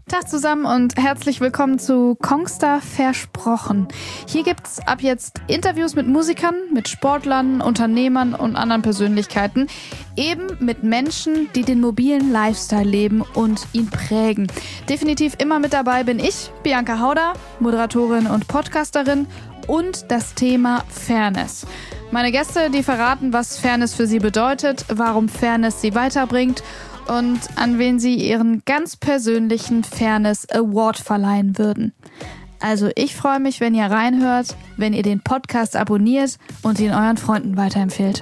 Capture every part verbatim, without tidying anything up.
Tag zusammen und herzlich willkommen zu Kongstar Versprochen. Hier gibt's ab jetzt Interviews mit Musikern, mit Sportlern, Unternehmern und anderen Persönlichkeiten. Eben mit Menschen, die den mobilen Lifestyle leben und ihn prägen. Definitiv immer mit dabei bin ich, Bianca Hauder, Moderatorin und Podcasterin, und das Thema Fairness. Meine Gäste, die verraten, was Fairness für sie bedeutet, warum Fairness sie weiterbringt und an wen sie ihren ganz persönlichen Fairness Award verleihen würden. Also ich freue mich, wenn ihr reinhört, wenn ihr den Podcast abonniert und ihn euren Freunden weiterempfehlt.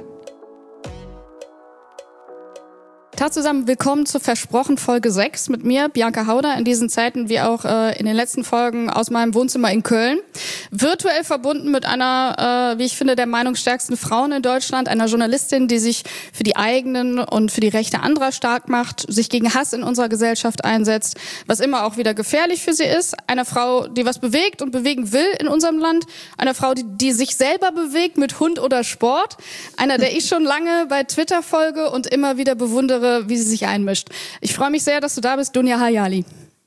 Tag zusammen, willkommen zu Versprochen Folge sechs mit mir, Bianca Hauder, in diesen Zeiten wie auch äh, in den letzten Folgen aus meinem Wohnzimmer in Köln. Virtuell verbunden mit einer, äh, wie ich finde, der meinungsstärksten Frauen in Deutschland, einer Journalistin, die sich für die eigenen und für die Rechte anderer stark macht, sich gegen Hass in unserer Gesellschaft einsetzt, was immer auch wieder gefährlich für sie ist. Einer Frau, die was bewegt und bewegen will in unserem Land. Einer Frau, die, die sich selber bewegt mit Hund oder Sport. Einer, der ich schon lange bei Twitter folge und immer wieder bewundere, wie sie sich einmischt. Ich freue mich sehr, dass du da bist, Dunja Hayali.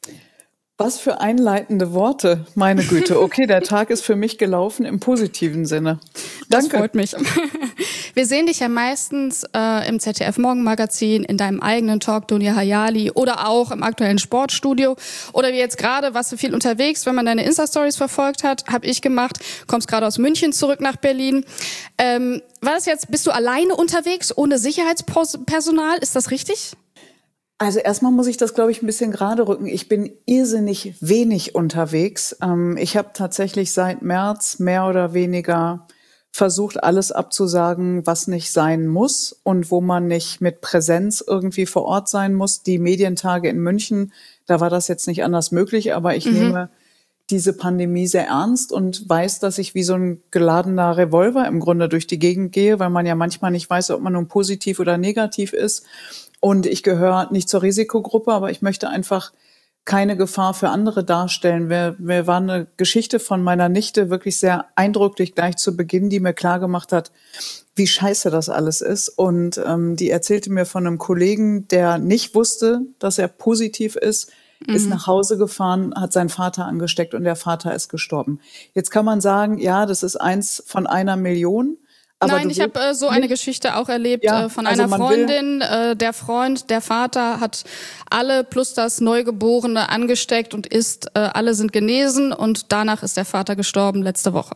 Was für einleitende Worte, meine Güte. Okay, der Tag ist für mich gelaufen im positiven Sinne. Danke. Das freut mich. Wir sehen dich ja meistens äh, im Z D F-Morgenmagazin, in deinem eigenen Talk, Dunja Hayali, oder auch im aktuellen Sportstudio. Oder wie jetzt gerade, warst du viel unterwegs, wenn man deine Insta-Stories verfolgt hat, habe ich gemacht, kommst gerade aus München zurück nach Berlin. Ähm, war das jetzt, bist du alleine unterwegs, ohne Sicherheitspersonal? Ist das richtig? Also erstmal muss ich das, glaube ich, ein bisschen gerade rücken. Ich bin irrsinnig wenig unterwegs. Ähm, ich habe tatsächlich seit März mehr oder weniger versucht, alles abzusagen, was nicht sein muss und wo man nicht mit Präsenz irgendwie vor Ort sein muss. Die Medientage in München, da war das jetzt nicht anders möglich, aber ich mhm. nehme diese Pandemie sehr ernst und weiß, dass ich wie so ein geladener Revolver im Grunde durch die Gegend gehe, weil man ja manchmal nicht weiß, ob man nun positiv oder negativ ist. Und ich gehöre nicht zur Risikogruppe, aber ich möchte einfach keine Gefahr für andere darstellen. Mir, mir war eine Geschichte von meiner Nichte wirklich sehr eindrücklich gleich zu Beginn, die mir klargemacht hat, wie scheiße das alles ist. Und ähm, die erzählte mir von einem Kollegen, der nicht wusste, dass er positiv ist, mhm. ist nach Hause gefahren, hat seinen Vater angesteckt und der Vater ist gestorben. Jetzt kann man sagen, ja, das ist eins von einer Million. Aber Nein, ich habe äh, so eine Geschichte auch erlebt ja, äh, von also einer Freundin. Äh, der Freund, der Vater hat alle plus das Neugeborene angesteckt und ist, äh, alle sind genesen und danach ist der Vater gestorben letzte Woche.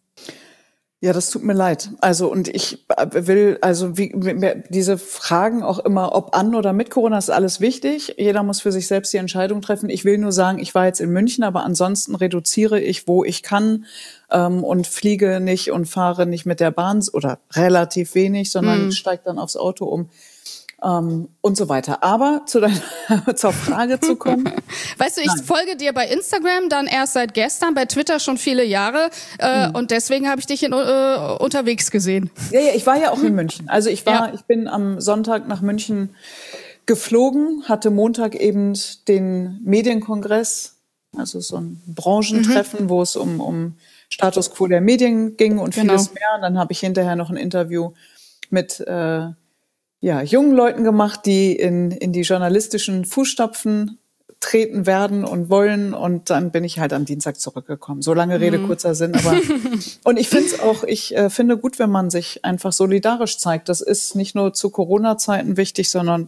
Ja, das tut mir leid. Also und ich will, also wie diese Fragen auch immer, ob an oder mit Corona, ist alles wichtig. Jeder muss für sich selbst die Entscheidung treffen. Ich will nur sagen, ich war jetzt in München, aber ansonsten reduziere ich, wo ich kann ähm, und fliege nicht und fahre nicht mit der Bahn oder relativ wenig, sondern hm. steige dann aufs Auto um. Um, und so weiter. Aber zu deiner, zur Frage zu kommen. Weißt du, ich Nein. folge dir bei Instagram dann erst seit gestern, bei Twitter schon viele Jahre äh, mhm. und deswegen habe ich dich in, äh, unterwegs gesehen. Ja, ja, ich war ja auch in München. Also ich war, ja. ich bin am Sonntag nach München geflogen, hatte Montag eben den Medienkongress, also so ein Branchentreffen, mhm. wo es um, um Status Quo der Medien ging und genau. vieles mehr. Und dann habe ich hinterher noch ein Interview mit äh, ja, jungen Leuten gemacht, die in, in die journalistischen Fußstapfen treten werden und wollen. Und dann bin ich halt am Dienstag zurückgekommen. So lange Rede, mhm. kurzer Sinn. Aber und ich finde es auch, ich äh, finde gut, wenn man sich einfach solidarisch zeigt. Das ist nicht nur zu Corona-Zeiten wichtig, sondern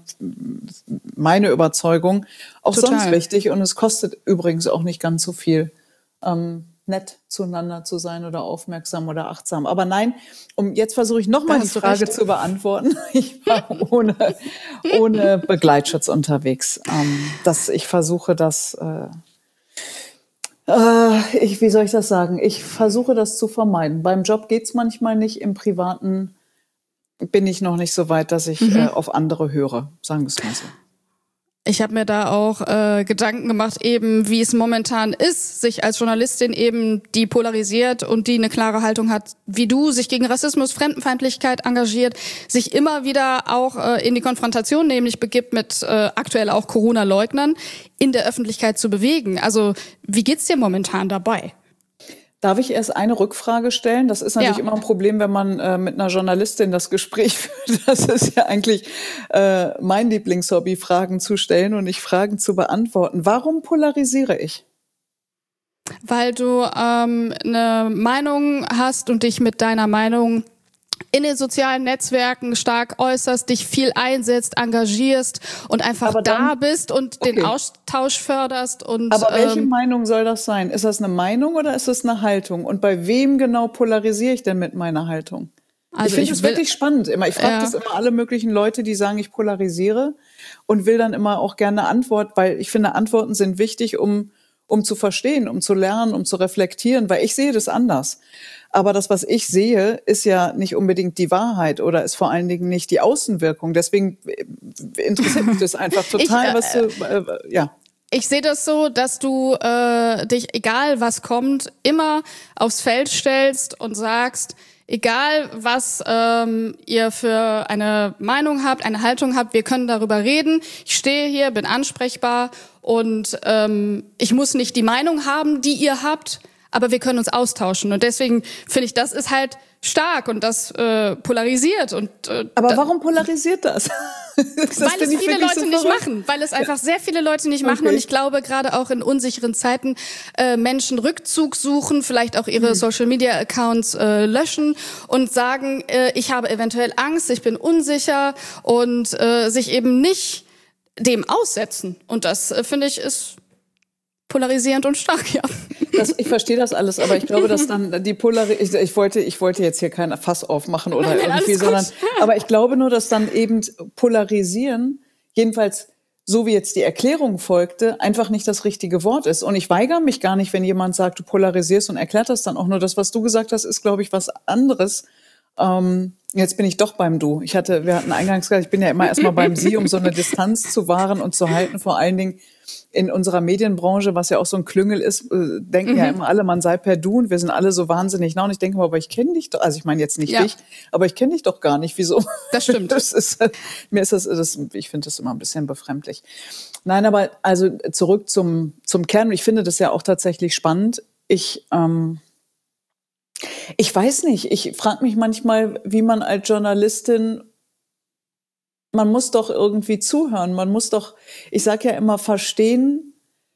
meine Überzeugung auch Total. sonst wichtig. Und es kostet übrigens auch nicht ganz so viel. Ähm, nett zueinander zu sein oder aufmerksam oder achtsam. Aber nein, um jetzt versuche ich nochmal die Frage recht. zu beantworten. Ich war ohne, ohne Begleitschutz unterwegs. Ähm, dass ich versuche, das, äh, äh, ich, wie soll ich das sagen? Ich versuche das zu vermeiden. Beim Job geht's manchmal nicht. Im Privaten bin ich noch nicht so weit, dass ich mhm. äh, auf andere höre. Sagen wir es mal so. Ich habe mir da auch äh, Gedanken gemacht, eben wie es momentan ist, sich als Journalistin eben, die polarisiert und die eine klare Haltung hat, wie du, sich gegen Rassismus, Fremdenfeindlichkeit engagiert, sich immer wieder auch äh, in die Konfrontation nämlich begibt mit äh, aktuell auch Corona-Leugnern, in der Öffentlichkeit zu bewegen. Also wie geht's dir momentan dabei? Darf ich erst eine Rückfrage stellen? Das ist natürlich Ja. immer ein Problem, wenn man äh, mit einer Journalistin das Gespräch führt. Das ist ja eigentlich äh, mein Lieblingshobby, Fragen zu stellen und nicht Fragen zu beantworten. Warum polarisiere ich? Weil du ähm, eine Meinung hast und dich mit deiner Meinung in den sozialen Netzwerken stark äußerst, dich viel einsetzt, engagierst und einfach Aber dann, da bist und okay. den Austausch förderst. Und, Aber welche ähm, Meinung soll das sein? Ist das eine Meinung oder ist das eine Haltung? Und bei wem genau polarisiere ich denn mit meiner Haltung? Also ich finde ich es will- wirklich spannend. Immer, ich frage Ja. das immer alle möglichen Leute, die sagen, ich polarisiere und will dann immer auch gerne eine Antwort, weil ich finde, Antworten sind wichtig, um um zu verstehen, um zu lernen, um zu reflektieren, weil ich sehe das anders. Aber das, was ich sehe, ist ja nicht unbedingt die Wahrheit oder ist vor allen Dingen nicht die Außenwirkung. Deswegen interessiert mich das einfach total, Ich, äh, was du, äh, ja. Ich sehe das so, dass du äh, dich, egal was kommt, immer aufs Feld stellst und sagst, egal was ähm, ihr für eine Meinung habt, eine Haltung habt, wir können darüber reden. Ich stehe hier, bin ansprechbar und ähm, ich muss nicht die Meinung haben, die ihr habt, aber wir können uns austauschen. Und deswegen finde ich, das ist halt stark und das äh, polarisiert. Und, äh, Aber da, warum polarisiert das? das weil es viele Leute so nicht verrückt. machen, weil es einfach sehr viele Leute nicht machen. Okay. Und ich glaube, gerade auch in unsicheren Zeiten äh, Menschen Rückzug suchen, vielleicht auch ihre Hm. Social-Media-Accounts äh, löschen und sagen, äh, ich habe eventuell Angst, ich bin unsicher und äh, sich eben nicht dem aussetzen. Und das, äh, finde ich, ist polarisierend und stark, ja. Das, ich verstehe das alles, aber ich glaube, dass dann die Polarisierung, ich, ich wollte, ich wollte jetzt hier kein Fass aufmachen oder Nein, nein, irgendwie, alles sondern, gut. aber ich glaube nur, dass dann eben polarisieren, jedenfalls so wie jetzt die Erklärung folgte, einfach nicht das richtige Wort ist. Und ich weigere mich gar nicht, wenn jemand sagt, du polarisierst und erklärt das dann auch nur. Das, was du gesagt hast, ist, glaube ich, was anderes. Ähm, jetzt bin ich doch beim Du. Ich hatte, wir hatten eingangs gesagt, ich bin ja immer erstmal beim Sie, um so eine Distanz zu wahren und zu halten, vor allen Dingen in unserer Medienbranche, was ja auch so ein Klüngel ist, äh, denken mhm. ja immer alle, man sei per Du und wir sind alle so wahnsinnig nah. Und ich denke mal, aber ich kenne dich doch, also ich meine jetzt nicht ja. dich, aber ich kenne dich doch gar nicht. Wieso? Das stimmt. Das ist, mir ist das, das ich finde das immer ein bisschen befremdlich. Nein, aber also zurück zum, zum Kern. Ich finde das ja auch tatsächlich spannend. Ich, ähm, ich weiß nicht, ich frage mich manchmal, wie man als Journalistin, man muss doch irgendwie zuhören, man muss doch, ich sage ja immer, verstehen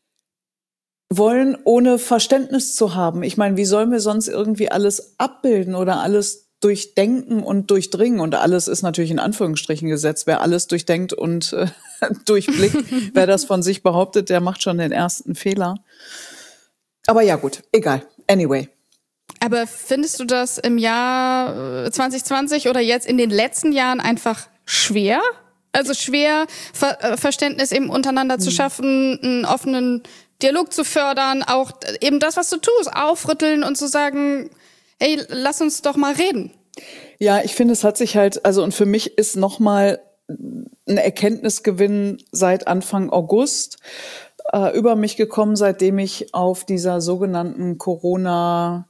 wollen, ohne Verständnis zu haben. Ich meine, wie sollen wir sonst irgendwie alles abbilden oder alles durchdenken und durchdringen? Und alles ist natürlich in Anführungsstrichen gesetzt. Wer alles durchdenkt und äh, durchblickt, wer das von sich behauptet, der macht schon den ersten Fehler. Aber ja gut, egal. Anyway. Aber findest du das im Jahr zwanzig zwanzig oder jetzt in den letzten Jahren einfach schwer? Also schwer, Ver- Verständnis eben untereinander hm. zu schaffen, einen offenen Dialog zu fördern, auch eben das, was du tust, aufrütteln und zu sagen, hey, lass uns doch mal reden. Ja, ich finde, es hat sich halt, also und für mich ist nochmal ein Erkenntnisgewinn seit Anfang August äh, über mich gekommen, seitdem ich auf dieser sogenannten Corona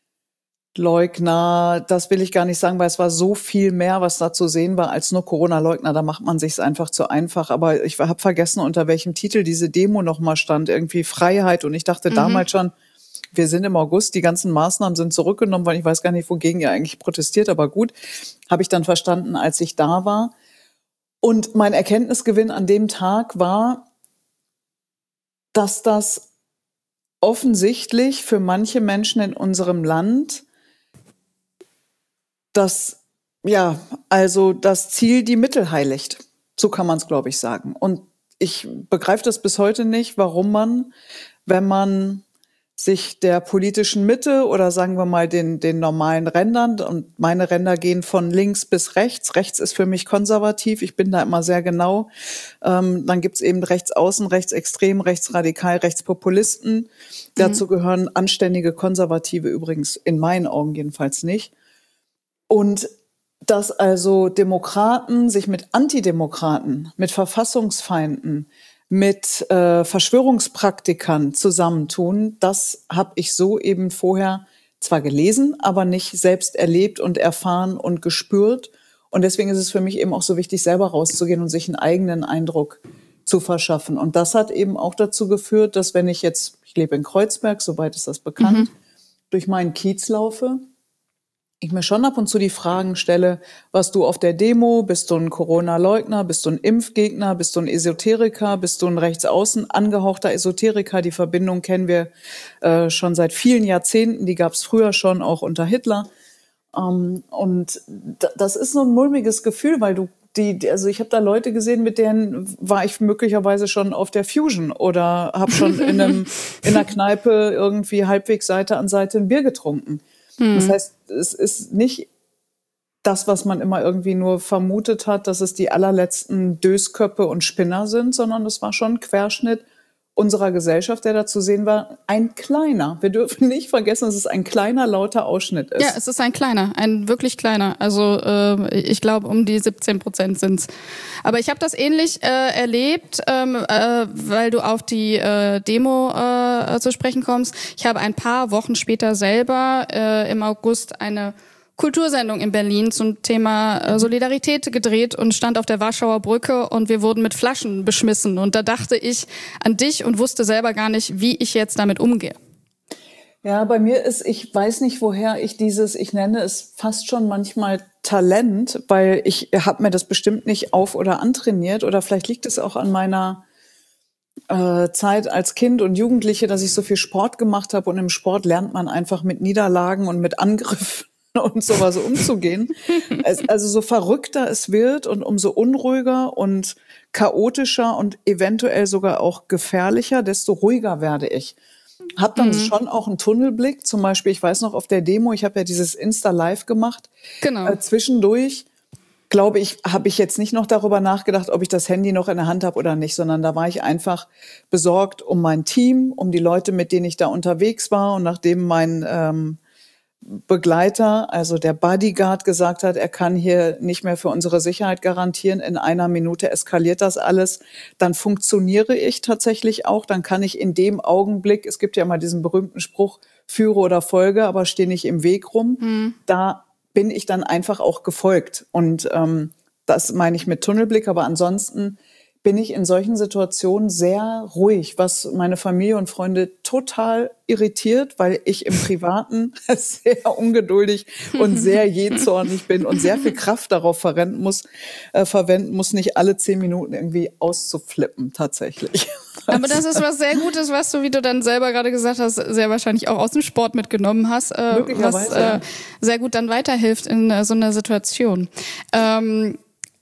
Leugner, das will ich gar nicht sagen, weil es war so viel mehr, was da zu sehen war, als nur Corona-Leugner. Da macht man sich's einfach zu einfach. Aber ich habe vergessen, unter welchem Titel diese Demo nochmal stand. Irgendwie Freiheit. Und ich dachte mhm. damals schon, wir sind im August, die ganzen Maßnahmen sind zurückgenommen worden. Ich weiß gar nicht, wogegen ihr eigentlich protestiert. Aber gut, habe ich dann verstanden, als ich da war. Und mein Erkenntnisgewinn an dem Tag war, dass das offensichtlich für manche Menschen in unserem Land das, ja, also das Ziel die Mittel heiligt. So kann man es, glaube ich, sagen. Und ich begreife das bis heute nicht, warum man, wenn man sich der politischen Mitte oder sagen wir mal den, den normalen Rändern, und meine Ränder gehen von links bis rechts, rechts ist für mich konservativ, ich bin da immer sehr genau, ähm, dann gibt's eben rechtsaußen, rechtsextrem, rechtsradikal, rechtspopulisten, mhm. dazu gehören anständige Konservative übrigens in meinen Augen jedenfalls nicht. Und dass also Demokraten sich mit Antidemokraten, mit Verfassungsfeinden, mit äh, Verschwörungspraktikern zusammentun, das habe ich so eben vorher zwar gelesen, aber nicht selbst erlebt und erfahren und gespürt. Und deswegen ist es für mich eben auch so wichtig, selber rauszugehen und sich einen eigenen Eindruck zu verschaffen. Und das hat eben auch dazu geführt, dass wenn ich jetzt, ich lebe in Kreuzberg, soweit ist das bekannt, mhm. durch meinen Kiez laufe, ich mir schon ab und zu die Fragen stelle, warst du auf der Demo, bist du ein Corona-Leugner, bist du ein Impfgegner, bist du ein Esoteriker, bist du ein rechtsaußen angehauchter Esoteriker? Die Verbindung kennen wir äh, schon seit vielen Jahrzehnten, die gab es früher schon, auch unter Hitler. Ähm, und d- das ist so ein mulmiges Gefühl, weil du die, die- also ich habe da Leute gesehen, mit denen war ich möglicherweise schon auf der Fusion oder habe schon in einem in einer Kneipe irgendwie halbwegs Seite an Seite ein Bier getrunken. Das heißt, es ist nicht das, was man immer irgendwie nur vermutet hat, dass es die allerletzten Dösköppe und Spinner sind, sondern es war schon ein Querschnitt unserer Gesellschaft, der da zu sehen war, ein kleiner. Wir dürfen nicht vergessen, dass es ein kleiner, lauter Ausschnitt ist. Ja, es ist ein kleiner, ein wirklich kleiner. Also äh, ich glaube, um die siebzehn Prozent sind's. Aber ich habe das ähnlich äh, erlebt, ähm, äh, weil du auf die äh, Demo äh, zu sprechen kommst. Ich habe ein paar Wochen später selber äh, im August eine Kultursendung in Berlin zum Thema äh, Solidarität gedreht und stand auf der Warschauer Brücke und wir wurden mit Flaschen beschmissen. Und da dachte ich an dich und wusste selber gar nicht, wie ich jetzt damit umgehe. Ja, bei mir ist, ich weiß nicht, woher ich dieses, ich nenne es fast schon manchmal Talent, weil ich habe mir das bestimmt nicht auf- oder antrainiert oder vielleicht liegt es auch an meiner äh, Zeit als Kind und Jugendliche, dass ich so viel Sport gemacht habe und im Sport lernt man einfach mit Niederlagen und mit Angriffen und sowas umzugehen. Es, also so verrückter es wird und umso unruhiger und chaotischer und eventuell sogar auch gefährlicher, desto ruhiger werde ich. Hab dann mhm. schon auch einen Tunnelblick. Zum Beispiel, ich weiß noch, auf der Demo, ich habe ja dieses Insta-Live gemacht. Genau. Äh, zwischendurch, glaube ich, habe ich jetzt nicht noch darüber nachgedacht, ob ich das Handy noch in der Hand habe oder nicht, sondern da war ich einfach besorgt um mein Team, um die Leute, mit denen ich da unterwegs war. Und nachdem mein ähm, Begleiter, also der Bodyguard, gesagt hat, er kann hier nicht mehr für unsere Sicherheit garantieren, in einer Minute eskaliert das alles, dann funktioniere ich tatsächlich auch, dann kann ich in dem Augenblick, es gibt ja immer diesen berühmten Spruch, führe oder folge, aber stehe nicht im Weg rum, mhm. da bin ich dann einfach auch gefolgt. Und ähm, das meine ich mit Tunnelblick, aber ansonsten bin ich in solchen Situationen sehr ruhig, was meine Familie und Freunde total irritiert, weil ich im Privaten sehr ungeduldig und sehr jähzornig bin und sehr viel Kraft darauf verwenden muss, äh, verwenden muss, nicht alle zehn Minuten irgendwie auszuflippen, tatsächlich. Aber das ist was sehr Gutes, was du, wie du dann selber gerade gesagt hast, sehr wahrscheinlich auch aus dem Sport mitgenommen hast, äh, was äh, sehr gut dann weiterhilft in äh, so einer Situation. Ähm,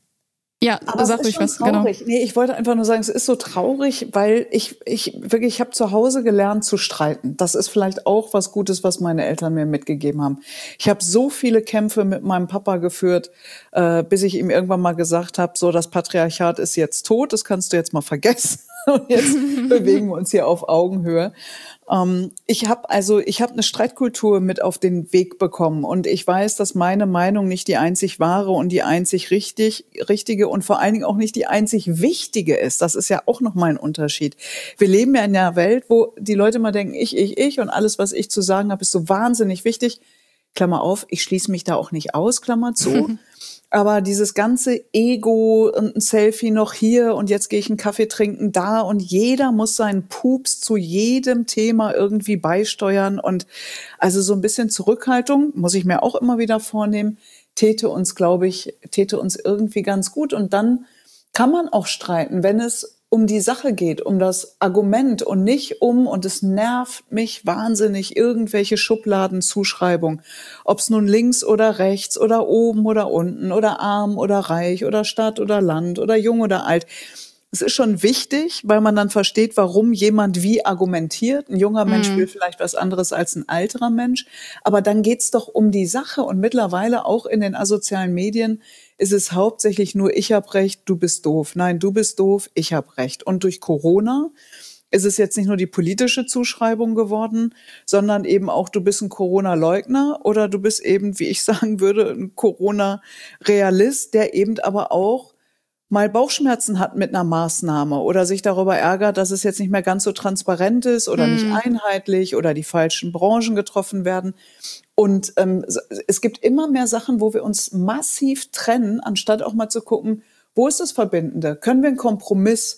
Ja, aber sag ruhig was, genau. Nee, ich wollte einfach nur sagen, es ist so traurig, weil ich ich wirklich ich habe zu Hause gelernt zu streiten. Das ist vielleicht auch was Gutes, was meine Eltern mir mitgegeben haben. Ich habe so viele Kämpfe mit meinem Papa geführt, äh, bis ich ihm irgendwann mal gesagt habe, so das Patriarchat ist jetzt tot, das kannst du jetzt mal vergessen. Und jetzt bewegen wir uns hier auf Augenhöhe. Ähm, ich habe also, ich habe eine Streitkultur mit auf den Weg bekommen und ich weiß, dass meine Meinung nicht die einzig wahre und die einzig richtig, richtige und vor allen Dingen auch nicht die einzig wichtige ist. Das ist ja auch noch mal ein Unterschied. Wir leben ja in einer Welt, wo die Leute mal denken, ich, ich, ich und alles, was ich zu sagen habe, ist so wahnsinnig wichtig. Klammer auf, ich schließe mich da auch nicht aus, Klammer zu. Aber dieses ganze Ego und ein Selfie noch hier und jetzt gehe ich einen Kaffee trinken da und jeder muss seinen Pups zu jedem Thema irgendwie beisteuern und also so ein bisschen Zurückhaltung muss ich mir auch immer wieder vornehmen, täte uns, glaube ich, täte uns irgendwie ganz gut und dann kann man auch streiten, wenn es um die Sache geht, um das Argument und nicht um, und es nervt mich wahnsinnig, irgendwelche Schubladenzuschreibung. Ob es nun links oder rechts oder oben oder unten oder arm oder reich oder Stadt oder Land oder jung oder alt. Es ist schon wichtig, weil man dann versteht, warum jemand wie argumentiert. Ein junger Mensch will vielleicht was anderes als ein alterer Mensch. Aber dann geht's doch um die Sache. Und mittlerweile auch in den asozialen Medien ist es hauptsächlich nur, ich hab recht, du bist doof. Nein, du bist doof, ich hab recht. Und durch Corona ist es jetzt nicht nur die politische Zuschreibung geworden, sondern eben auch, du bist ein Corona-Leugner oder du bist eben, wie ich sagen würde, ein Corona-Realist, der eben aber auch mal Bauchschmerzen hat mit einer Maßnahme oder sich darüber ärgert, dass es jetzt nicht mehr ganz so transparent ist oder hm. nicht einheitlich oder die falschen Branchen getroffen werden. Und ähm, es gibt immer mehr Sachen, wo wir uns massiv trennen, anstatt auch mal zu gucken, wo ist das Verbindende? Können wir einen Kompromiss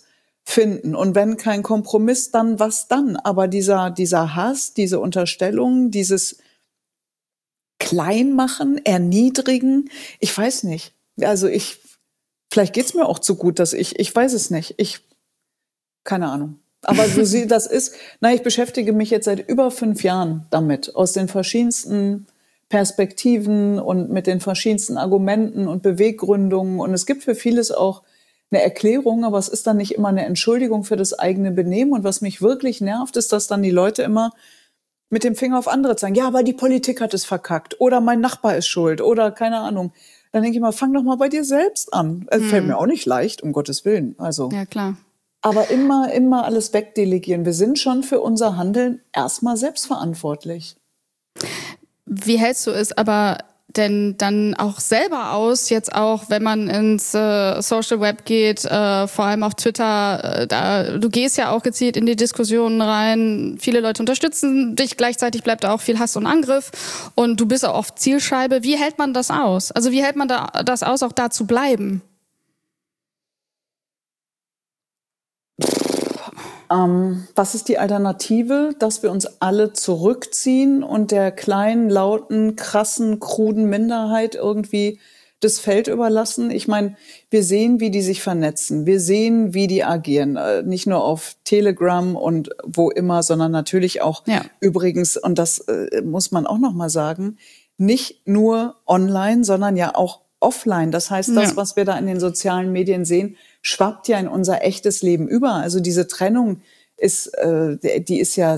finden. Und wenn kein Kompromiss, dann was dann? Aber dieser, dieser Hass, diese Unterstellung, dieses Kleinmachen, Erniedrigen, ich weiß nicht. Also ich, vielleicht geht's mir auch zu gut, dass ich, ich weiß es nicht. Ich, keine Ahnung. Aber so sie, das ist, na, ich beschäftige mich jetzt seit über fünf Jahren damit, aus den verschiedensten Perspektiven und mit den verschiedensten Argumenten und Beweggründungen. Und es gibt für vieles auch eine Erklärung, aber es ist dann nicht immer eine Entschuldigung für das eigene Benehmen. Und was mich wirklich nervt, ist, dass dann die Leute immer mit dem Finger auf andere zeigen. Ja, aber die Politik hat es verkackt. Oder mein Nachbar ist schuld. Oder keine Ahnung. Dann denke ich mal, fang doch mal bei dir selbst an. Es hm. fällt mir auch nicht leicht, um Gottes Willen. Also. Ja, klar. Aber immer, immer alles wegdelegieren. Wir sind schon für unser Handeln erstmal selbstverantwortlich. Wie hältst du es aber denn dann auch selber aus, jetzt auch, wenn man ins äh, Social Web geht, äh, vor allem auf Twitter, äh, da, du gehst ja auch gezielt in die Diskussionen rein, viele Leute unterstützen dich, gleichzeitig bleibt da auch viel Hass und Angriff und du bist auch oft Zielscheibe. Wie hält man das aus? Also wie hält man da, das aus, auch da zu bleiben? Ähm, was ist die Alternative? Dass wir uns alle zurückziehen und der kleinen, lauten, krassen, kruden Minderheit irgendwie das Feld überlassen? Ich meine, wir sehen, wie die sich vernetzen. Wir sehen, wie die agieren. Äh, nicht nur auf Telegram und wo immer, sondern natürlich auch ja. übrigens, und das äh, muss man auch noch mal sagen, nicht nur online, sondern ja auch offline. Das heißt, das, ja. was wir da in den sozialen Medien sehen, schwappt ja in unser echtes Leben über. Also diese Trennung ist, äh, die ist ja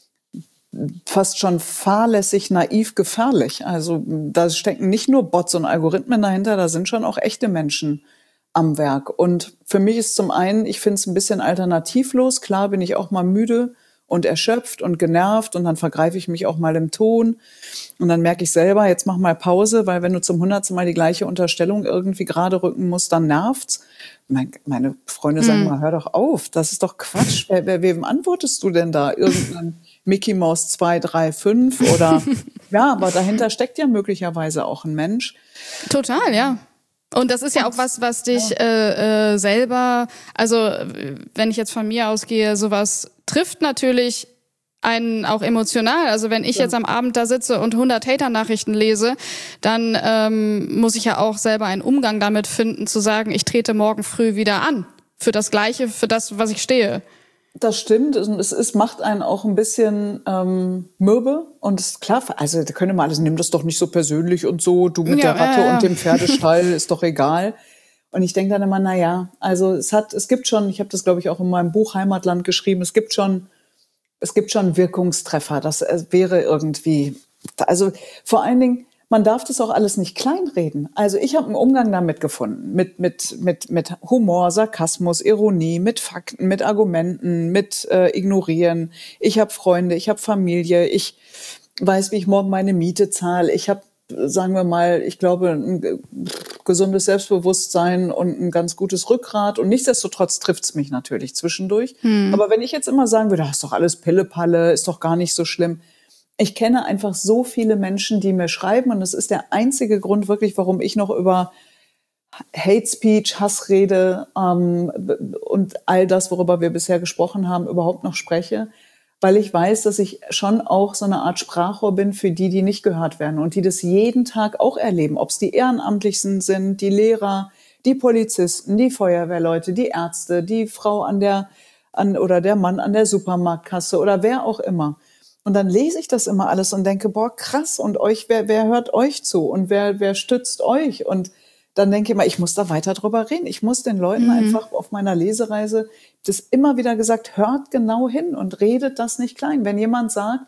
fast schon fahrlässig, naiv, gefährlich. Also da stecken nicht nur Bots und Algorithmen dahinter, da sind schon auch echte Menschen am Werk. Und für mich ist zum einen, ich finde es ein bisschen alternativlos. Klar bin ich auch mal müde und erschöpft und genervt und dann vergreife ich mich auch mal im Ton und dann merke ich selber, jetzt mach mal Pause, weil wenn du zum hundertsten Mal die gleiche Unterstellung irgendwie gerade rücken musst, dann nervt's. Meine Freunde sagen mal, hör doch auf, das ist doch Quatsch. Wer, wer, wem antwortest du denn da? Irgendein Mickey Mouse zwei, drei, fünf oder ja, aber dahinter steckt ja möglicherweise auch ein Mensch. Total, ja. Und das ist ja auch was, was dich äh, äh, selber, also wenn ich jetzt von mir ausgehe, sowas trifft natürlich einen auch emotional. Also wenn ich ja. jetzt am Abend da sitze und hundert Hater-Nachrichten lese, dann ähm, muss ich ja auch selber einen Umgang damit finden, zu sagen, ich trete morgen früh wieder an. Für das Gleiche, für das, was ich stehe. Das stimmt. Es ist, macht einen auch ein bisschen ähm, mürbe. Und es ist klar, also da können wir alles, nimm das doch nicht so persönlich und so, du mit ja, der Ratte äh, ja. und dem Pferdestall, ist doch egal. Und ich denke dann immer, na ja, also es hat, es gibt schon, ich habe das glaube ich auch in meinem Buch Heimatland geschrieben, es gibt schon, es gibt schon Wirkungstreffer. Das wäre irgendwie, also vor allen Dingen, man darf das auch alles nicht kleinreden. Also ich habe einen Umgang damit gefunden, mit mit mit mit Humor, Sarkasmus, Ironie, mit Fakten, mit Argumenten, mit äh, Ignorieren. Ich habe Freunde, ich habe Familie, ich weiß, wie ich morgen meine Miete zahle. Ich habe, sagen wir mal, ich glaube, ein gesundes Selbstbewusstsein und ein ganz gutes Rückgrat. Und nichtsdestotrotz trifft's mich natürlich zwischendurch. Hm. Aber wenn ich jetzt immer sagen würde, das ist doch alles Pillepalle, ist doch gar nicht so schlimm. Ich kenne einfach so viele Menschen, die mir schreiben. Und das ist der einzige Grund wirklich, warum ich noch über Hate Speech, Hassrede ähm, und all das, worüber wir bisher gesprochen haben, überhaupt noch spreche. Weil ich weiß, dass ich schon auch so eine Art Sprachrohr bin für die, die nicht gehört werden und die das jeden Tag auch erleben. Ob es die Ehrenamtlichen sind, die Lehrer, die Polizisten, die Feuerwehrleute, die Ärzte, die Frau an der an oder der Mann an der Supermarktkasse oder wer auch immer. Und dann lese ich das immer alles und denke, boah, krass, und euch, wer, wer hört euch zu und wer, wer stützt euch? Und dann denke ich mal, ich muss da weiter drüber reden. Ich muss den Leuten mhm. einfach auf meiner Lesereise das immer wieder gesagt, hört genau hin und redet das nicht klein. Wenn jemand sagt,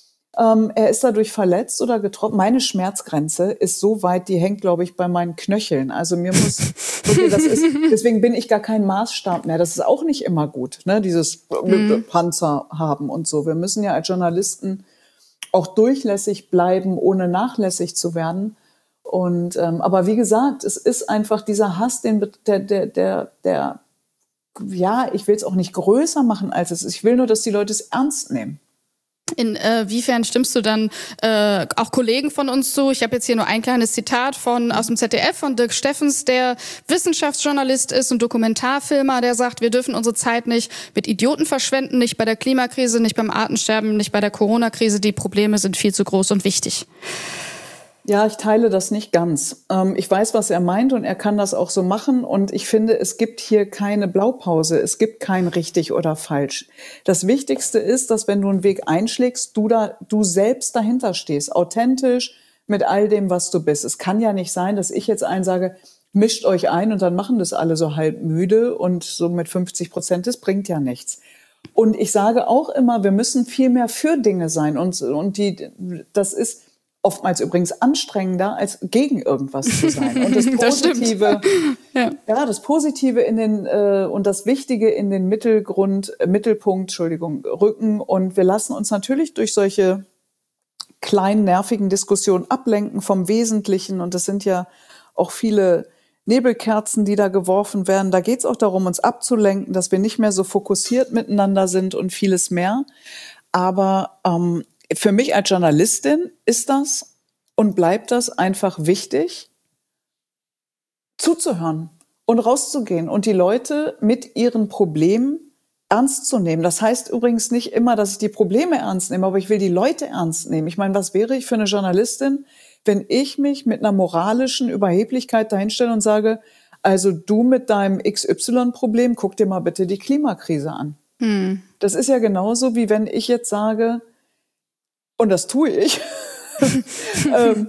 ähm, er ist dadurch verletzt oder getroffen, meine Schmerzgrenze ist so weit, die hängt, glaube ich, bei meinen Knöcheln. Also mir muss, okay, das ist, deswegen bin ich gar kein Maßstab mehr. Das ist auch nicht immer gut, ne? Dieses mhm. Panzer haben und so. Wir müssen ja als Journalisten auch durchlässig bleiben, ohne nachlässig zu werden. Und ähm, aber wie gesagt, es ist einfach dieser Hass, den der der der der ja, ich will es auch nicht größer machen, als es ist. Ich will nur, dass die Leute es ernst nehmen. Inwiefern stimmst du dann äh, auch Kollegen von uns zu? Ich habe jetzt hier nur ein kleines Zitat von aus dem Z D F von Dirk Steffens, der Wissenschaftsjournalist ist und Dokumentarfilmer, der sagt, wir dürfen unsere Zeit nicht mit Idioten verschwenden, nicht bei der Klimakrise, nicht beim Artensterben, nicht bei der Corona-Krise. Die Probleme sind viel zu groß und wichtig. Ja, ich teile das nicht ganz. Ähm, ich weiß, was er meint und er kann das auch so machen. Und ich finde, es gibt hier keine Blaupause. Es gibt kein richtig oder falsch. Das Wichtigste ist, dass wenn du einen Weg einschlägst, du da, du selbst dahinter stehst. Authentisch mit all dem, was du bist. Es kann ja nicht sein, dass ich jetzt einen sage, mischt euch ein und dann machen das alle so halb müde und so mit fünfzig Prozent, das bringt ja nichts. Und ich sage auch immer, wir müssen viel mehr für Dinge sein. Und, und die, das ist, oftmals übrigens anstrengender, als gegen irgendwas zu sein. Und das Positive, das ja. ja, das Positive in den äh, und das Wichtige in den Mittelgrund, äh, Mittelpunkt, Entschuldigung, rücken. Und wir lassen uns natürlich durch solche kleinen nervigen Diskussionen ablenken vom Wesentlichen. Und das sind ja auch viele Nebelkerzen, die da geworfen werden. Da geht es auch darum, uns abzulenken, dass wir nicht mehr so fokussiert miteinander sind und vieles mehr. Aber ähm, für mich als Journalistin ist das und bleibt das einfach wichtig, zuzuhören und rauszugehen und die Leute mit ihren Problemen ernst zu nehmen. Das heißt übrigens nicht immer, dass ich die Probleme ernst nehme, aber ich will die Leute ernst nehmen. Ich meine, was wäre ich für eine Journalistin, wenn ich mich mit einer moralischen Überheblichkeit dahinstelle und sage, also du mit deinem X Y-Problem, guck dir mal bitte die Klimakrise an. Hm. Das ist ja genauso, wie wenn ich jetzt sage, und das tue ich. ähm,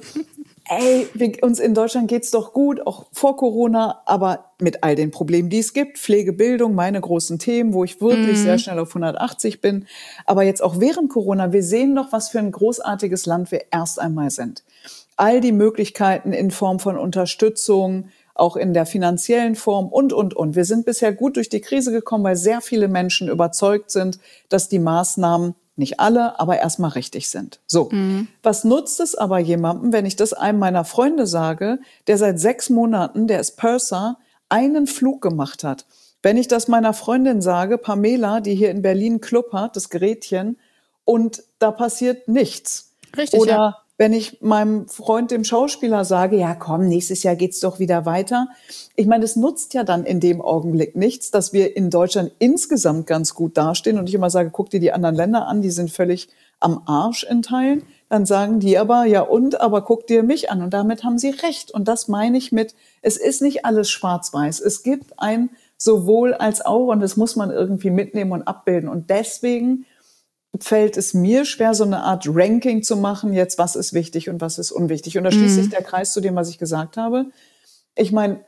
ey, wir, uns in Deutschland geht's doch gut, auch vor Corona, aber mit all den Problemen, die es gibt, Pflegebildung, meine großen Themen, wo ich wirklich mm. sehr schnell auf hundertachtzig bin. Aber jetzt auch während Corona, wir sehen doch, was für ein großartiges Land wir erst einmal sind. All die Möglichkeiten in Form von Unterstützung, auch in der finanziellen Form und, und, und. Wir sind bisher gut durch die Krise gekommen, weil sehr viele Menschen überzeugt sind, dass die Maßnahmen nicht alle, aber erstmal richtig sind. So. Mhm. Was nutzt es aber jemandem, wenn ich das einem meiner Freunde sage, der seit sechs Monaten, der ist Purser, einen Flug gemacht hat? Wenn ich das meiner Freundin sage, Pamela, die hier in Berlin einen Club hat, das Gerätchen, und da passiert nichts. Richtig, Oder ja. wenn ich meinem Freund, dem Schauspieler, sage, ja komm, nächstes Jahr geht's doch wieder weiter. Ich meine, es nutzt ja dann in dem Augenblick nichts, dass wir in Deutschland insgesamt ganz gut dastehen und ich immer sage, guck dir die anderen Länder an, die sind völlig am Arsch in Teilen. Dann sagen die aber, ja und, aber guck dir mich an. Und damit haben sie recht. Und das meine ich mit, es ist nicht alles schwarz-weiß. Es gibt ein sowohl als auch und das muss man irgendwie mitnehmen und abbilden. Und deswegen fällt es mir schwer, so eine Art Ranking zu machen, jetzt was ist wichtig und was ist unwichtig. Und da schließt sich der Kreis zu dem, was ich gesagt habe. Ich meine,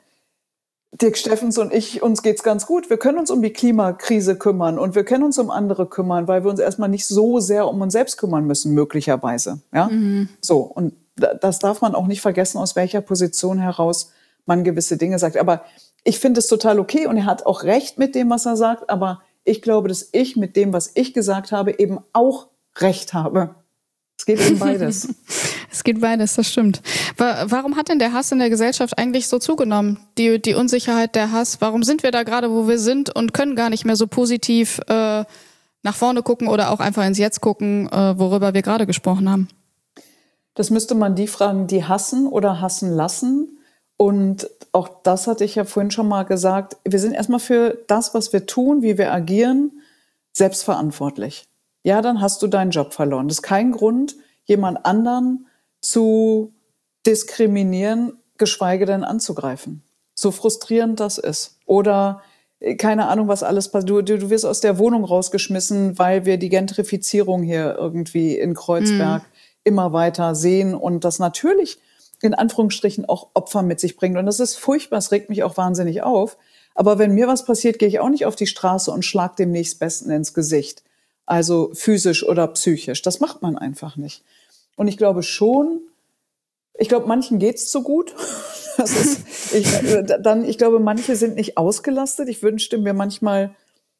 Dirk Steffens und ich, uns geht's ganz gut. Wir können uns um die Klimakrise kümmern und wir können uns um andere kümmern, weil wir uns erstmal nicht so sehr um uns selbst kümmern müssen, möglicherweise. Ja, mhm. So. Und das darf man auch nicht vergessen, aus welcher Position heraus man gewisse Dinge sagt. Aber ich finde es total okay und er hat auch recht mit dem, was er sagt, aber ich glaube, dass ich mit dem, was ich gesagt habe, eben auch recht habe. Es geht eben beides. Es geht beides, das stimmt. Warum hat denn der Hass in der Gesellschaft eigentlich so zugenommen? Die, die Unsicherheit, der Hass. Warum sind wir da gerade, wo wir sind und können gar nicht mehr so positiv äh, nach vorne gucken oder auch einfach ins Jetzt gucken, äh, worüber wir gerade gesprochen haben? Das müsste man die fragen, die hassen oder hassen lassen. Und auch das hatte ich ja vorhin schon mal gesagt. Wir sind erstmal für das, was wir tun, wie wir agieren, selbstverantwortlich. Ja, dann hast du deinen Job verloren. Das ist kein Grund, jemand anderen zu diskriminieren, geschweige denn anzugreifen. So frustrierend das ist. Oder keine Ahnung, was alles passiert. Du, du, du wirst aus der Wohnung rausgeschmissen, weil wir die Gentrifizierung hier irgendwie in Kreuzberg mm. immer weiter sehen und das natürlich in Anführungsstrichen auch Opfer mit sich bringt. Und das ist furchtbar, es regt mich auch wahnsinnig auf. Aber wenn mir was passiert, gehe ich auch nicht auf die Straße und schlag dem Nächstbesten ins Gesicht. Also physisch oder psychisch. Das macht man einfach nicht. Und ich glaube schon, ich glaube, manchen geht's zu gut. Das ist, ich, dann, ich glaube, manche sind nicht ausgelastet. Ich wünschte mir manchmal,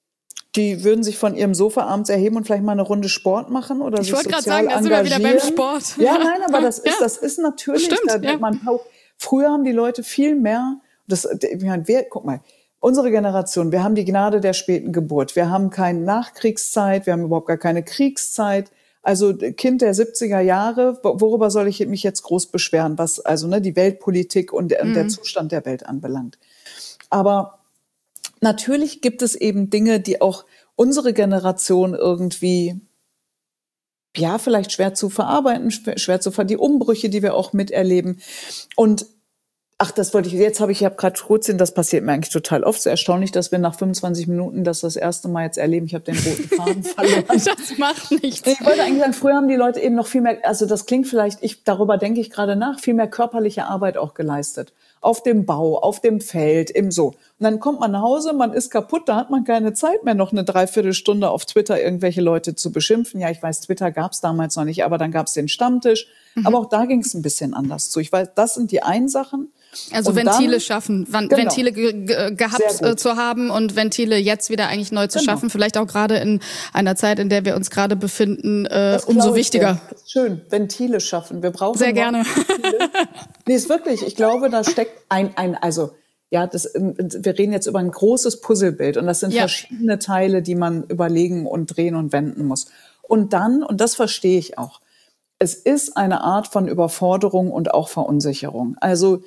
die würden sich von ihrem Sofa abends erheben und vielleicht mal eine Runde Sport machen oder sich sozial engagieren. Ich wollte gerade sagen, da sind wir wieder beim Sport. Ja, nein, aber das ist, ja. das ist natürlich, Stimmt, da, ja. man, früher haben die Leute viel mehr, das, ich meine, wer, guck mal, unsere Generation, wir haben die Gnade der späten Geburt, wir haben keine Nachkriegszeit, wir haben überhaupt gar keine Kriegszeit. Also Kind der siebziger Jahre, worüber soll ich mich jetzt groß beschweren, was also ne, die Weltpolitik und der, mhm. der Zustand der Welt anbelangt. Aber natürlich gibt es eben Dinge, die auch unsere Generation irgendwie, ja, vielleicht schwer zu verarbeiten, schwer zu ver die Umbrüche, die wir auch miterleben. Und ach, das wollte ich, jetzt habe ich, ich habe gerade Schrutzin, das passiert mir eigentlich total oft. So erstaunlich, dass wir nach fünfundzwanzig Minuten das das erste Mal jetzt erleben. Ich habe den roten Faden verloren. Das macht nichts. Ich wollte eigentlich sagen, früher haben die Leute eben noch viel mehr, also das klingt vielleicht, ich, darüber denke ich gerade nach, viel mehr körperliche Arbeit auch geleistet. Auf dem Bau, auf dem Feld, im so. Und dann kommt man nach Hause, man ist kaputt, da hat man keine Zeit mehr, noch eine Dreiviertelstunde auf Twitter irgendwelche Leute zu beschimpfen. Ja, ich weiß, Twitter gab es damals noch nicht, aber dann gab es den Stammtisch. Mhm. Aber auch da ging es ein bisschen anders zu. Ich weiß, das sind die einen Sachen. Also und Ventile dann, schaffen, Van- genau, Ventile ge- ge- gehabt äh, zu haben und Ventile jetzt wieder eigentlich neu zu genau. schaffen. Vielleicht auch gerade in einer Zeit, in der wir uns gerade befinden, äh, umso wichtiger. Das ist schön, Ventile schaffen. Wir brauchen sehr gerne. Nee, ist wirklich. Ich glaube, da steckt ein, ein, also ja, das, wir reden jetzt über ein großes Puzzlebild und das sind ja. verschiedene Teile, die man überlegen und drehen und wenden muss. Und dann, und das verstehe ich auch, es ist eine Art von Überforderung und auch Verunsicherung. Also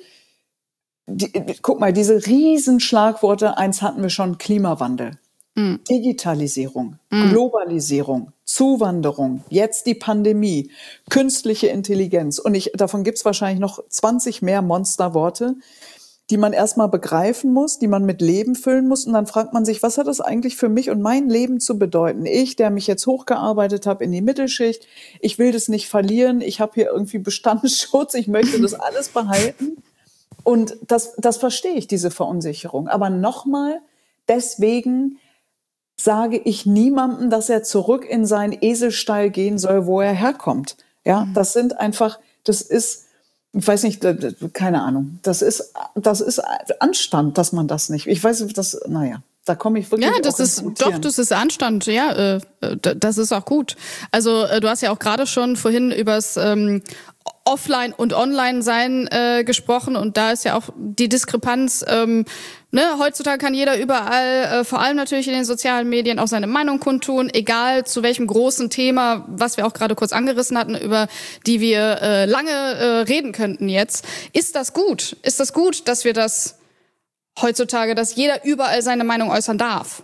Die, guck mal, diese riesen Schlagworte, eins hatten wir schon, Klimawandel, mm. Digitalisierung, mm. Globalisierung, Zuwanderung, jetzt die Pandemie, künstliche Intelligenz. Und ich, davon gibt's wahrscheinlich noch zwanzig mehr Monsterworte, die man erstmal begreifen muss, die man mit Leben füllen muss. Und dann fragt man sich, was hat das eigentlich für mich und mein Leben zu bedeuten? Ich, der mich jetzt hochgearbeitet habe in die Mittelschicht, ich will das nicht verlieren, ich habe hier irgendwie Bestandsschutz, ich möchte das alles behalten. Und das, das verstehe ich, diese Verunsicherung. Aber nochmal, deswegen sage ich niemandem, dass er zurück in seinen Eselstall gehen soll, wo er herkommt. Ja, das sind einfach, das ist, ich weiß nicht, keine Ahnung, das ist, das ist Anstand, dass man das nicht, ich weiß, das, naja. Da komme ich wirklich. Ja, das ist doch, das ist Anstand. Ja, äh, das ist auch gut. Also äh, du hast ja auch gerade schon vorhin übers ähm, Offline- und Online-Sein äh, gesprochen und da ist ja auch die Diskrepanz. Ähm, ne, heutzutage kann jeder überall, äh, vor allem natürlich in den sozialen Medien, auch seine Meinung kundtun, egal zu welchem großen Thema, was wir auch gerade kurz angerissen hatten, über die wir äh, lange äh, reden könnten jetzt. Ist das gut? Ist das gut, dass wir das heutzutage, dass jeder überall seine Meinung äußern darf?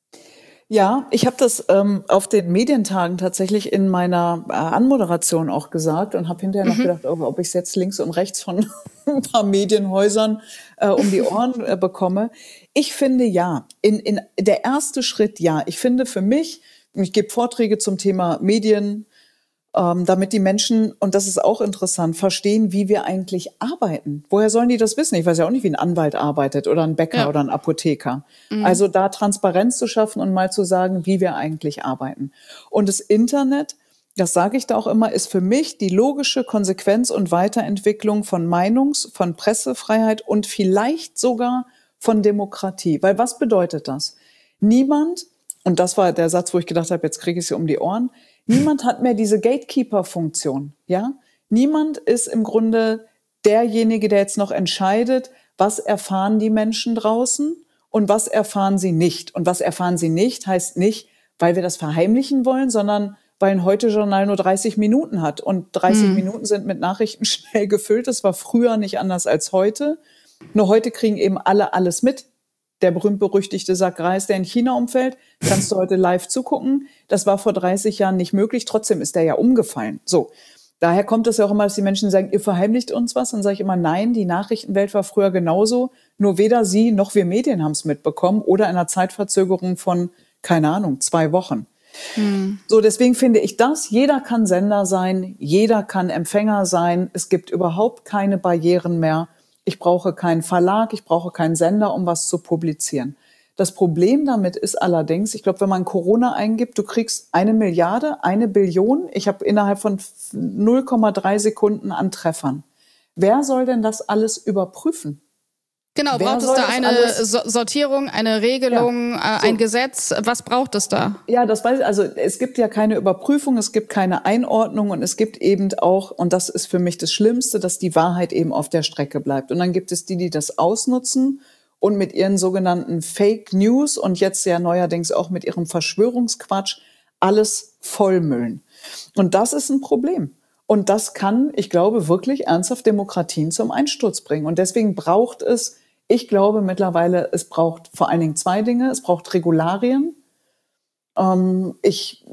Ja, ich habe das ähm, auf den Medientagen tatsächlich in meiner äh, Anmoderation auch gesagt und habe hinterher mhm. noch gedacht, oh, ob ich es jetzt links und rechts von ein paar Medienhäusern äh, um die Ohren äh, bekomme. Ich finde ja, in, in der erste Schritt ja. Ich finde für mich, ich gebe Vorträge zum Thema Medien, Ähm, damit die Menschen, und das ist auch interessant, verstehen, wie wir eigentlich arbeiten. Woher sollen die das wissen? Ich weiß ja auch nicht, wie ein Anwalt arbeitet oder ein Bäcker ja. oder ein Apotheker. Mhm. Also da Transparenz zu schaffen und mal zu sagen, wie wir eigentlich arbeiten. Und das Internet, das sage ich da auch immer, ist für mich die logische Konsequenz und Weiterentwicklung von Meinungs-, von Pressefreiheit und vielleicht sogar von Demokratie. Weil was bedeutet das? Niemand, und das war der Satz, wo ich gedacht habe, jetzt kriege ich sie um die Ohren, niemand hat mehr diese Gatekeeper-Funktion, ja? Niemand ist im Grunde derjenige, der jetzt noch entscheidet, was erfahren die Menschen draußen und was erfahren sie nicht. Und was erfahren sie nicht, heißt nicht, weil wir das verheimlichen wollen, sondern weil ein Heute-Journal nur dreißig Minuten hat. Und dreißig hm. Minuten sind mit Nachrichten schnell gefüllt. Das war früher nicht anders als heute. Nur heute kriegen eben alle alles mit. Der berühmt-berüchtigte Sack Reis, der in China umfällt, kannst du heute live zugucken. Das war vor dreißig Jahren nicht möglich. Trotzdem ist der ja umgefallen. So, daher kommt es ja auch immer, dass die Menschen sagen, ihr verheimlicht uns was. Dann sage ich immer, nein, die Nachrichtenwelt war früher genauso. Nur weder Sie noch wir Medien haben es mitbekommen oder in einer Zeitverzögerung von, keine Ahnung, zwei Wochen. Hm. So, deswegen finde ich das, jeder kann Sender sein, jeder kann Empfänger sein. Es gibt überhaupt keine Barrieren mehr. Ich brauche keinen Verlag, ich brauche keinen Sender, um was zu publizieren. Das Problem damit ist allerdings, ich glaube, wenn man Corona eingibt, du kriegst eine Milliarde, eine Billion. Ich habe innerhalb von null Komma drei Sekunden an Treffern. Wer soll denn das alles überprüfen? Genau, Wer braucht es da eine so- Sortierung, eine Regelung, ja, äh, so. ein Gesetz? Was braucht es da? Ja, das weiß ich. Also es gibt ja keine Überprüfung, es gibt keine Einordnung und es gibt eben auch, und das ist für mich das Schlimmste, dass die Wahrheit eben auf der Strecke bleibt. Und dann gibt es die, die das ausnutzen und mit ihren sogenannten Fake News und jetzt ja neuerdings auch mit ihrem Verschwörungsquatsch alles vollmüllen. Und das ist ein Problem. Und das kann, ich glaube, wirklich ernsthaft Demokratien zum Einsturz bringen. Und deswegen braucht es, ich glaube mittlerweile, es braucht vor allen Dingen zwei Dinge. Es braucht Regularien. Ähm, ich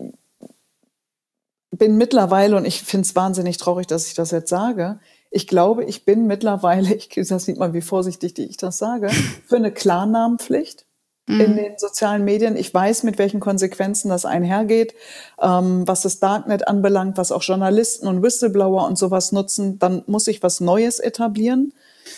bin mittlerweile, und ich finde es wahnsinnig traurig, dass ich das jetzt sage, ich glaube, ich bin mittlerweile, ich, das sieht man, wie vorsichtig ich das sage, für eine Klarnamenpflicht in den sozialen Medien. Ich weiß, mit welchen Konsequenzen das einhergeht, ähm, was das Darknet anbelangt, was auch Journalisten und Whistleblower und sowas nutzen. Dann muss ich was Neues etablieren,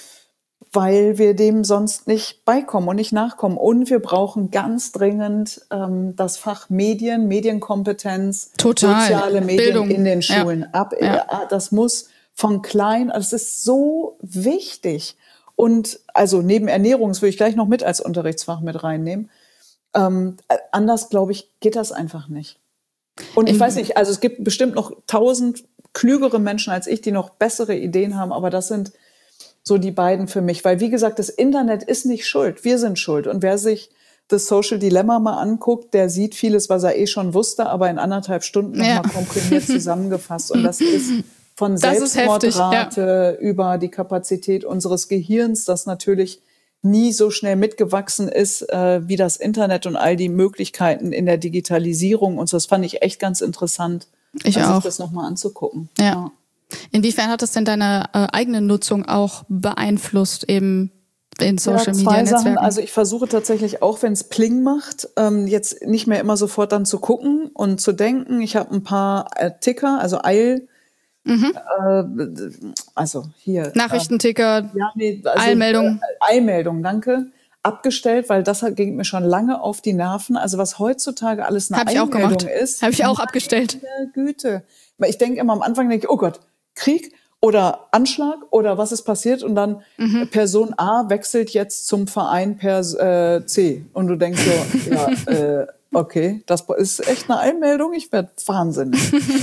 weil wir dem sonst nicht beikommen und nicht nachkommen. Und wir brauchen ganz dringend ähm, das Fach Medien, Medienkompetenz, Total. soziale Medien Bildung. in den Schulen. Ja. Ab, Ja. äh, das muss von klein, also es ist so wichtig. Und also neben Ernährung, das würde ich gleich noch mit als Unterrichtsfach mit reinnehmen. Ähm, anders, glaube ich, geht das einfach nicht. Und ich In- weiß nicht, also es gibt bestimmt noch tausend klügere Menschen als ich, die noch bessere Ideen haben, aber das sind so die beiden für mich. Weil, wie gesagt, das Internet ist nicht schuld, wir sind schuld. Und wer sich das Social Dilemma mal anguckt, der sieht vieles, was er eh schon wusste, aber in anderthalb Stunden Ja. nochmal komprimiert zusammengefasst. Und das ist von Das ist heftig, Selbstmordrate über die Kapazität unseres Gehirns, das natürlich nie so schnell mitgewachsen ist äh, wie das Internet und all die Möglichkeiten in der Digitalisierung. Und das fand ich echt ganz interessant, Ich sich auch. das nochmal anzugucken. Ja. Inwiefern hat das denn deine äh, eigene Nutzung auch beeinflusst, eben in Social Ja, Media zwei Sachen. Netzwerken? Also ich versuche tatsächlich auch, wenn es Pling macht, ähm, jetzt nicht mehr immer sofort dann zu gucken und zu denken. Ich habe ein paar äh, Ticker, also Eil, Mhm. äh, also hier. Nachrichtenticker, Äh, ja, nee, also, Eilmeldung. Äh, Eilmeldung, danke. Abgestellt, weil das hat- ging mir schon lange auf die Nerven. Also was heutzutage alles eine Habe ich auch Eilmeldung gemacht. ist. Habe ich auch abgestellt. Meine Güte. Weil ich denke immer am Anfang, denke ich, oh Gott, Krieg oder Anschlag oder was ist passiert? Und dann Mhm. Person A wechselt jetzt zum Verein per äh, C. Und du denkst so, ja, äh, okay, das ist echt eine Eilmeldung, ich werde wahnsinnig.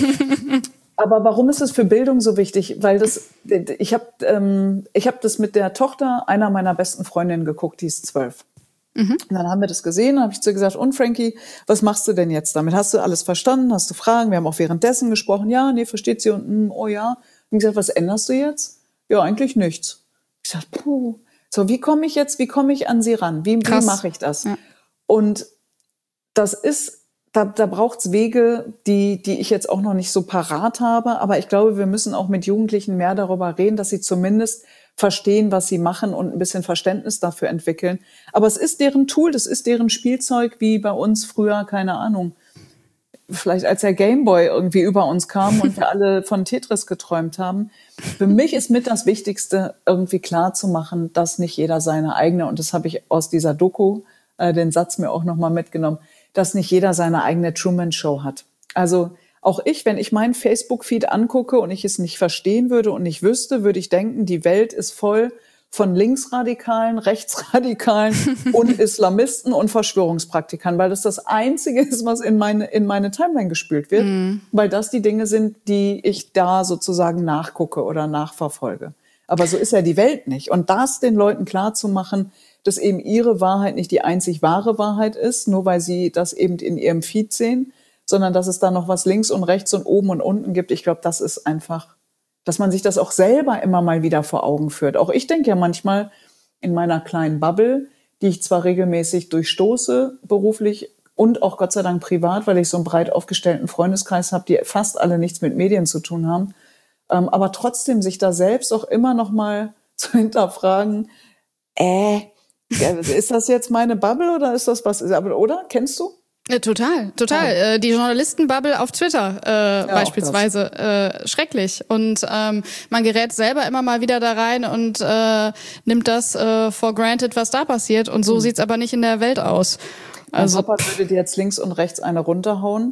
Aber warum ist es für Bildung so wichtig? Weil das, ich habe ähm, ich hab das mit der Tochter einer meiner besten Freundinnen geguckt, die ist zwölf. Und dann haben wir das gesehen, habe ich zu ihr gesagt, und Frankie, was machst du denn jetzt damit? Hast du alles verstanden? Hast du Fragen? Wir haben auch währenddessen gesprochen. Ja, nee, versteht sie? Und mm, oh ja. Und ich gesagt, was änderst du jetzt? Ja, eigentlich nichts. Ich sag, puh. So, wie komme ich jetzt, wie komme ich an sie ran? Wie, wie Krass. mache ich das? Ja. Und das ist, da, da braucht's Wege, die, die ich jetzt auch noch nicht so parat habe. Aber ich glaube, wir müssen auch mit Jugendlichen mehr darüber reden, dass sie zumindest verstehen, was sie machen und ein bisschen Verständnis dafür entwickeln. Aber es ist deren Tool, das ist deren Spielzeug, wie bei uns früher, keine Ahnung, vielleicht als der Gameboy irgendwie über uns kam und wir alle von Tetris geträumt haben. Für mich ist mit das Wichtigste, irgendwie klar zu machen, dass nicht jeder seine eigene, und das habe ich aus dieser Doku, äh, den Satz mir auch nochmal mitgenommen, dass nicht jeder seine eigene Truman-Show hat. Also auch ich, wenn ich meinen Facebook-Feed angucke und ich es nicht verstehen würde und nicht wüsste, würde ich denken, die Welt ist voll von Linksradikalen, Rechtsradikalen und Islamisten und Verschwörungspraktikern, weil das das Einzige ist, was in meine, in meine Timeline gespült wird, mm. weil das die Dinge sind, die ich da sozusagen nachgucke oder nachverfolge. Aber so ist ja die Welt nicht. Und das den Leuten klar zu machen, dass eben ihre Wahrheit nicht die einzig wahre Wahrheit ist, nur weil sie das eben in ihrem Feed sehen, sondern dass es da noch was links und rechts und oben und unten gibt. Ich glaube, das ist einfach, dass man sich das auch selber immer mal wieder vor Augen führt. Auch ich denke ja manchmal in meiner kleinen Bubble, die ich zwar regelmäßig durchstoße, beruflich und auch Gott sei Dank privat, weil ich so einen breit aufgestellten Freundeskreis habe, die fast alle nichts mit Medien zu tun haben, ähm, aber trotzdem sich da selbst auch immer noch mal zu hinterfragen, äh, ist das jetzt meine Bubble oder ist das was, oder? Kennst du? Ja, total, total. Ja. Äh, die Journalistenbubble auf Twitter äh, ja, beispielsweise, äh, schrecklich. Und ähm, man gerät selber immer mal wieder da rein und äh, nimmt das äh, for granted, was da passiert. Und so mhm. sieht's aber nicht in der Welt aus. Also mein Papa würde dir jetzt links und rechts eine runterhauen.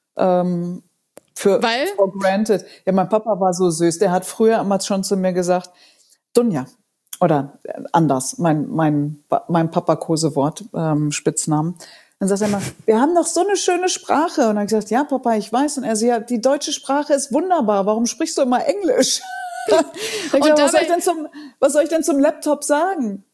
Ähm, für Weil? For granted. Ja, mein Papa war so süß. Der hat früher immer schon zu mir gesagt, Dunja, oder anders, mein, mein, mein Papa-Kosewort, ähm, Spitznamen. Dann sagt er immer, wir haben doch so eine schöne Sprache. Und dann habe ich gesagt, ja, Papa, ich weiß. Und er sagt, ja, die deutsche Sprache ist wunderbar. Warum sprichst du immer Englisch? Und gesagt, was, soll ich denn zum, was soll ich denn zum Laptop sagen?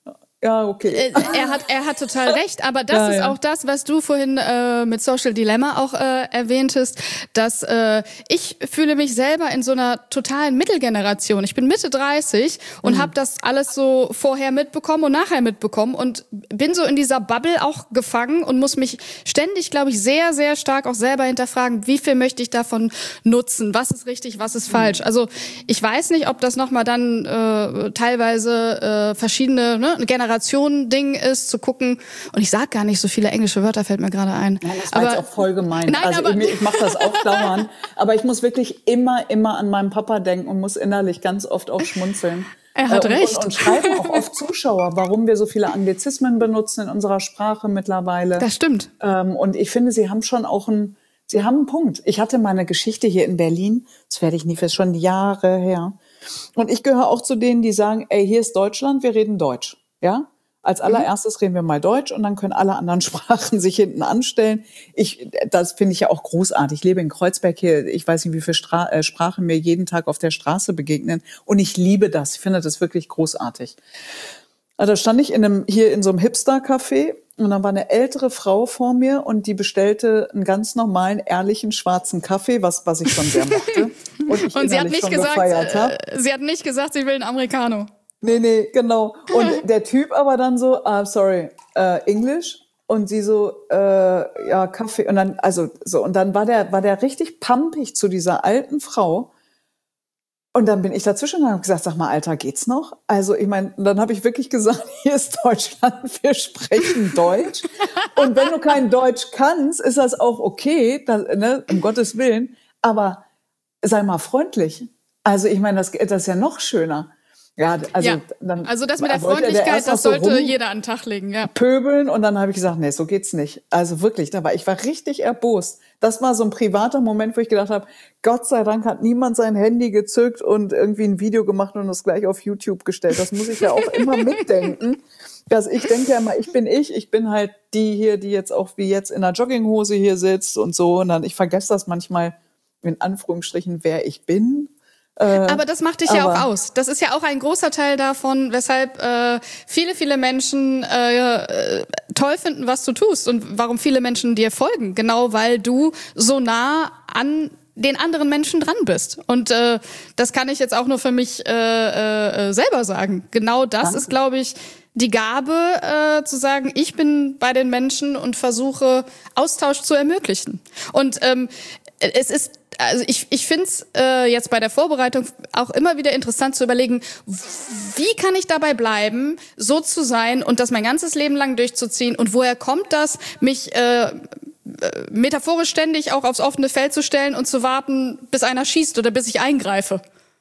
Ja, okay. Äh, er hat, er hat total recht, aber das ja, ist ja. auch das, was du vorhin äh, mit Social Dilemma auch äh, erwähntest, dass äh, ich fühle mich selber in so einer totalen Mittelgeneration. Ich bin Mitte dreißig und mhm. habe das alles so vorher mitbekommen und nachher mitbekommen und bin so in dieser Bubble auch gefangen und muss mich ständig, glaube ich, sehr, sehr stark auch selber hinterfragen, wie viel möchte ich davon nutzen, was ist richtig, was ist falsch. Also ich weiß nicht, ob das nochmal dann äh, teilweise äh, verschiedene ne, Generationen-Ding ist, zu gucken. Und ich sage gar nicht so viele englische Wörter, fällt mir gerade ein. Nein, das war aber, jetzt auch voll gemein. Nein, also aber, ich, ich mache das auch dauernd. Aber ich muss wirklich immer, immer an meinen Papa denken und muss innerlich ganz oft auch schmunzeln. Er hat äh, und, recht. Und, und schreiben auch oft Zuschauer, warum wir so viele Anglizismen benutzen in unserer Sprache mittlerweile. Das stimmt. Ähm, und ich finde, sie haben schon auch einen, sie haben einen Punkt. Ich hatte mal eine Geschichte hier in Berlin, das werde ich nie, das ist schon Jahre her. Und ich gehöre auch zu denen, die sagen, ey, hier ist Deutschland, wir reden Deutsch. Ja? Als allererstes reden wir mal Deutsch und dann können alle anderen Sprachen sich hinten anstellen. Ich, das finde ich ja auch großartig. Ich lebe in Kreuzberg hier. Ich weiß nicht, wie viele Stra- äh, Sprachen mir jeden Tag auf der Straße begegnen. Und ich liebe das. Ich finde das wirklich großartig. Also da stand ich in einem, hier in so einem Hipster-Café und dann war eine ältere Frau vor mir und die bestellte einen ganz normalen, ehrlichen, schwarzen Kaffee, was, was ich schon sehr mochte. Und, ich und sie hat nicht gesagt, äh, sie hat nicht gesagt, sie will einen Americano. Nee, nee, genau. Und der Typ aber dann so, ah, sorry, äh, Englisch. Und sie so, äh, ja, Kaffee. Und dann, also so, und dann war der, war der richtig pampig zu dieser alten Frau. Und dann bin ich dazwischen und habe gesagt, sag mal, Alter, geht's noch? Also ich meine, dann habe ich wirklich gesagt, hier ist Deutschland, wir sprechen Deutsch. Und wenn du kein Deutsch kannst, ist das auch okay, das, ne, um Gottes Willen. Aber sei mal freundlich. Also ich meine, das, das ist ja noch schöner. Ja, also, ja. Dann also das mit der Freundlichkeit, das sollte so jeder an den Tag legen. Ja. Pöbeln und dann habe ich gesagt, nee, so geht's nicht. Also wirklich, da war ich war richtig erbost. Das war so ein privater Moment, wo ich gedacht habe, Gott sei Dank hat niemand sein Handy gezückt und irgendwie ein Video gemacht und es gleich auf YouTube gestellt. Das muss ich ja auch immer mitdenken. Dass ich denke ja immer, ich bin ich, ich bin halt die hier, die jetzt auch wie jetzt in einer Jogginghose hier sitzt und so. Und dann, ich vergesse das manchmal in Anführungsstrichen, wer ich bin. Aber das macht dich ja auch aus. Das ist ja auch ein großer Teil davon, weshalb äh, viele, viele Menschen äh, toll finden, was du tust und warum viele Menschen dir folgen. Genau, weil du so nah an den anderen Menschen dran bist. Und äh, das kann ich jetzt auch nur für mich äh, äh, selber sagen. Genau das Danke. Ist, glaube ich, die Gabe, äh, zu sagen, ich bin bei den Menschen und versuche, Austausch zu ermöglichen. Und ähm, es ist Also ich, ich finde es äh, jetzt bei der Vorbereitung auch immer wieder interessant zu überlegen, wie kann ich dabei bleiben, so zu sein und das mein ganzes Leben lang durchzuziehen und woher kommt das, mich äh, metaphorisch ständig auch aufs offene Feld zu stellen und zu warten, bis einer schießt oder bis ich eingreife.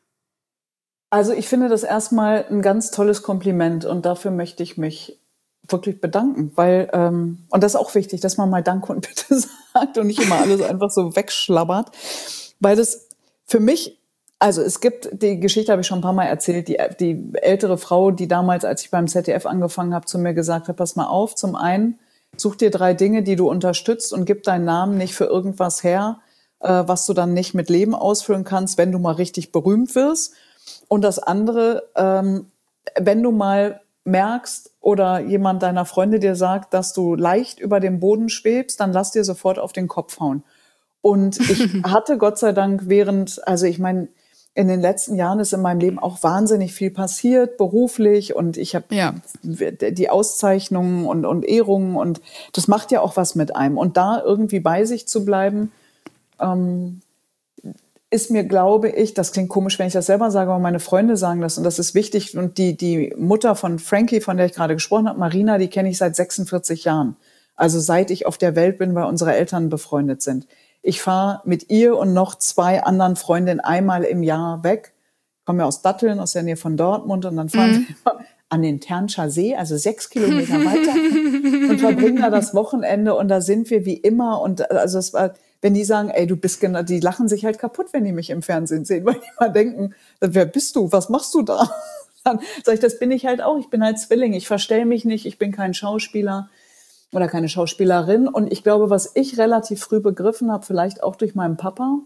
Also ich finde das erstmal ein ganz tolles Kompliment und dafür möchte ich mich wirklich bedanken, weil, ähm, und das ist auch wichtig, dass man mal Danke und Bitte sagt und nicht immer alles einfach so wegschlabbert, weil das für mich, also es gibt, die Geschichte habe ich schon ein paar Mal erzählt, die, die ältere Frau, die damals, als ich beim Z D F angefangen habe, zu mir gesagt hat, pass mal auf, zum einen, such dir drei Dinge, die du unterstützt und gib deinen Namen nicht für irgendwas her, äh, was du dann nicht mit Leben ausfüllen kannst, wenn du mal richtig berühmt wirst. Und das andere, ähm, wenn du mal merkst oder jemand deiner Freunde dir sagt, dass du leicht über dem Boden schwebst, dann lass dir sofort auf den Kopf hauen. Und ich hatte Gott sei Dank während, also ich meine, in den letzten Jahren ist in meinem Leben auch wahnsinnig viel passiert, beruflich, und ich habe ja. die Auszeichnungen und, und Ehrungen und das macht ja auch was mit einem. Und da irgendwie bei sich zu bleiben, ähm, ist mir, glaube ich, das klingt komisch, wenn ich das selber sage, aber meine Freunde sagen das und das ist wichtig. Und die, die Mutter von Frankie, von der ich gerade gesprochen habe, Marina, die kenne ich seit sechsundvierzig Jahren. Also seit ich auf der Welt bin, weil unsere Eltern befreundet sind. Ich fahre mit ihr und noch zwei anderen Freundinnen einmal im Jahr weg. Ich komme ja aus Datteln, aus der Nähe von Dortmund, und dann fahren mhm. wir an den Ternscher See, also sechs Kilometer weiter, und verbringen da das Wochenende, und da sind wir wie immer. Und also es war, wenn die sagen, ey, du bist genau, die lachen sich halt kaputt, wenn die mich im Fernsehen sehen, weil die mal denken, wer bist du, was machst du da? Dann sage ich, das bin ich halt auch, ich bin halt Zwilling, ich verstell mich nicht, ich bin kein Schauspieler oder keine Schauspielerin. Und ich glaube, was ich relativ früh begriffen habe, vielleicht auch durch meinen Papa,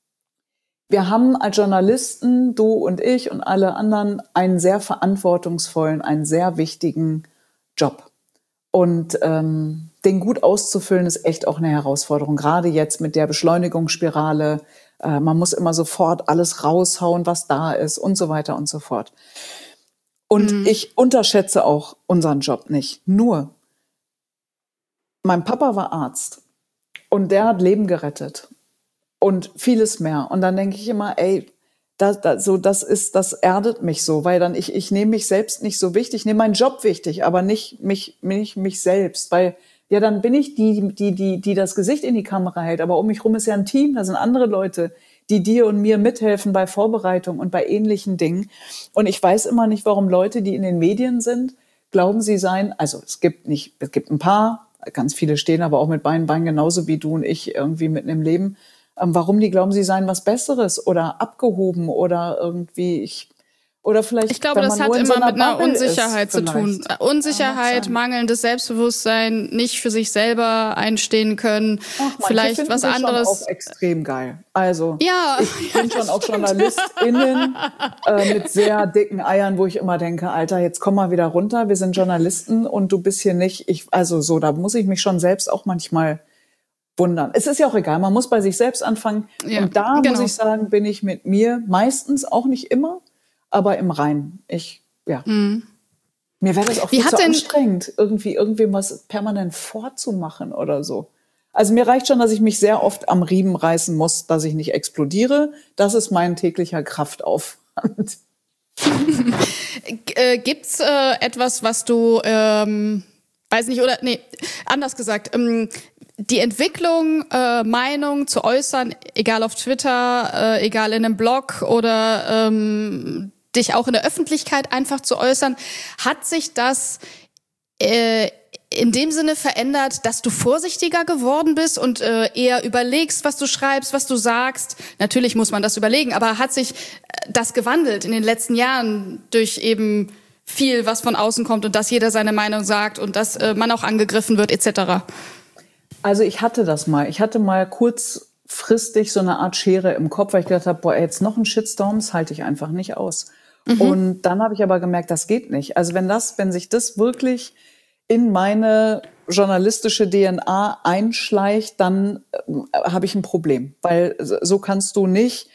wir haben als Journalisten, du und ich und alle anderen, einen sehr verantwortungsvollen, einen sehr wichtigen Job. Und ähm, den gut auszufüllen, ist echt auch eine Herausforderung. Gerade jetzt mit der Beschleunigungsspirale. Äh, man muss immer sofort alles raushauen, was da ist und so weiter und so fort. Und mhm. ich unterschätze auch unseren Job nicht. Nur, mein Papa war Arzt und der hat Leben gerettet und vieles mehr. Und dann denke ich immer, ey, das, das, so, das ist, das erdet mich so, weil dann ich, ich nehme mich selbst nicht so wichtig, ich nehme meinen Job wichtig, aber nicht mich, mich, mich selbst, weil ja, dann bin ich die, die, die, die das Gesicht in die Kamera hält, aber um mich rum ist ja ein Team, da sind andere Leute, die dir und mir mithelfen bei Vorbereitung und bei ähnlichen Dingen. Und ich weiß immer nicht, warum Leute, die in den Medien sind, glauben, sie seien, also es gibt nicht, es gibt ein paar, ganz viele stehen aber auch mit beiden Beinen genauso wie du und ich irgendwie mitten im Leben. Ähm, warum die glauben, sie seien was Besseres oder abgehoben oder irgendwie, ich, oder vielleicht, ich glaube, das hat immer so mit einer Unsicherheit zu tun. Unsicherheit, ja, mangelndes Selbstbewusstsein, nicht für sich selber einstehen können, Ach, vielleicht was anderes. Schon auch extrem geil. Also ja, ich bin ja, schon auch JournalistInnen äh, mit sehr dicken Eiern, wo ich immer denke, Alter, jetzt komm mal wieder runter. Wir sind Journalisten und du bist hier nicht. Ich, also so, da muss ich mich schon selbst auch manchmal wundern. Es ist ja auch egal, man muss bei sich selbst anfangen. Ja, und da genau. muss ich sagen, bin ich mit mir meistens, auch nicht immer, aber im Reinen. Ich, ja. Mhm. Mir wäre das auch viel zu anstrengend, irgendwie irgendwem was permanent vorzumachen oder so. Also mir reicht schon, dass ich mich sehr oft am Riemen reißen muss, dass ich nicht explodiere. Das ist mein täglicher Kraftaufwand. äh, gibt's äh, etwas, was du, ähm, weiß nicht, oder, nee, anders gesagt, ähm, die Entwicklung, äh, Meinung zu äußern, egal auf Twitter, äh, egal in einem Blog oder ähm, dich auch in der Öffentlichkeit einfach zu äußern, hat sich das äh, in dem Sinne verändert, dass du vorsichtiger geworden bist und äh, eher überlegst, was du schreibst, was du sagst? Natürlich muss man das überlegen, aber hat sich das gewandelt in den letzten Jahren durch eben viel, was von außen kommt und dass jeder seine Meinung sagt und dass äh, man auch angegriffen wird et cetera? Also ich hatte das mal. Ich hatte mal kurzfristig so eine Art Schere im Kopf, weil ich gedacht habe, boah, jetzt noch ein Shitstorm, das halte ich einfach nicht aus. Mhm. Und dann habe ich aber gemerkt, das geht nicht. Also wenn das, wenn sich das wirklich in meine journalistische D N A einschleicht, dann äh, habe ich ein Problem. Weil so kannst du nicht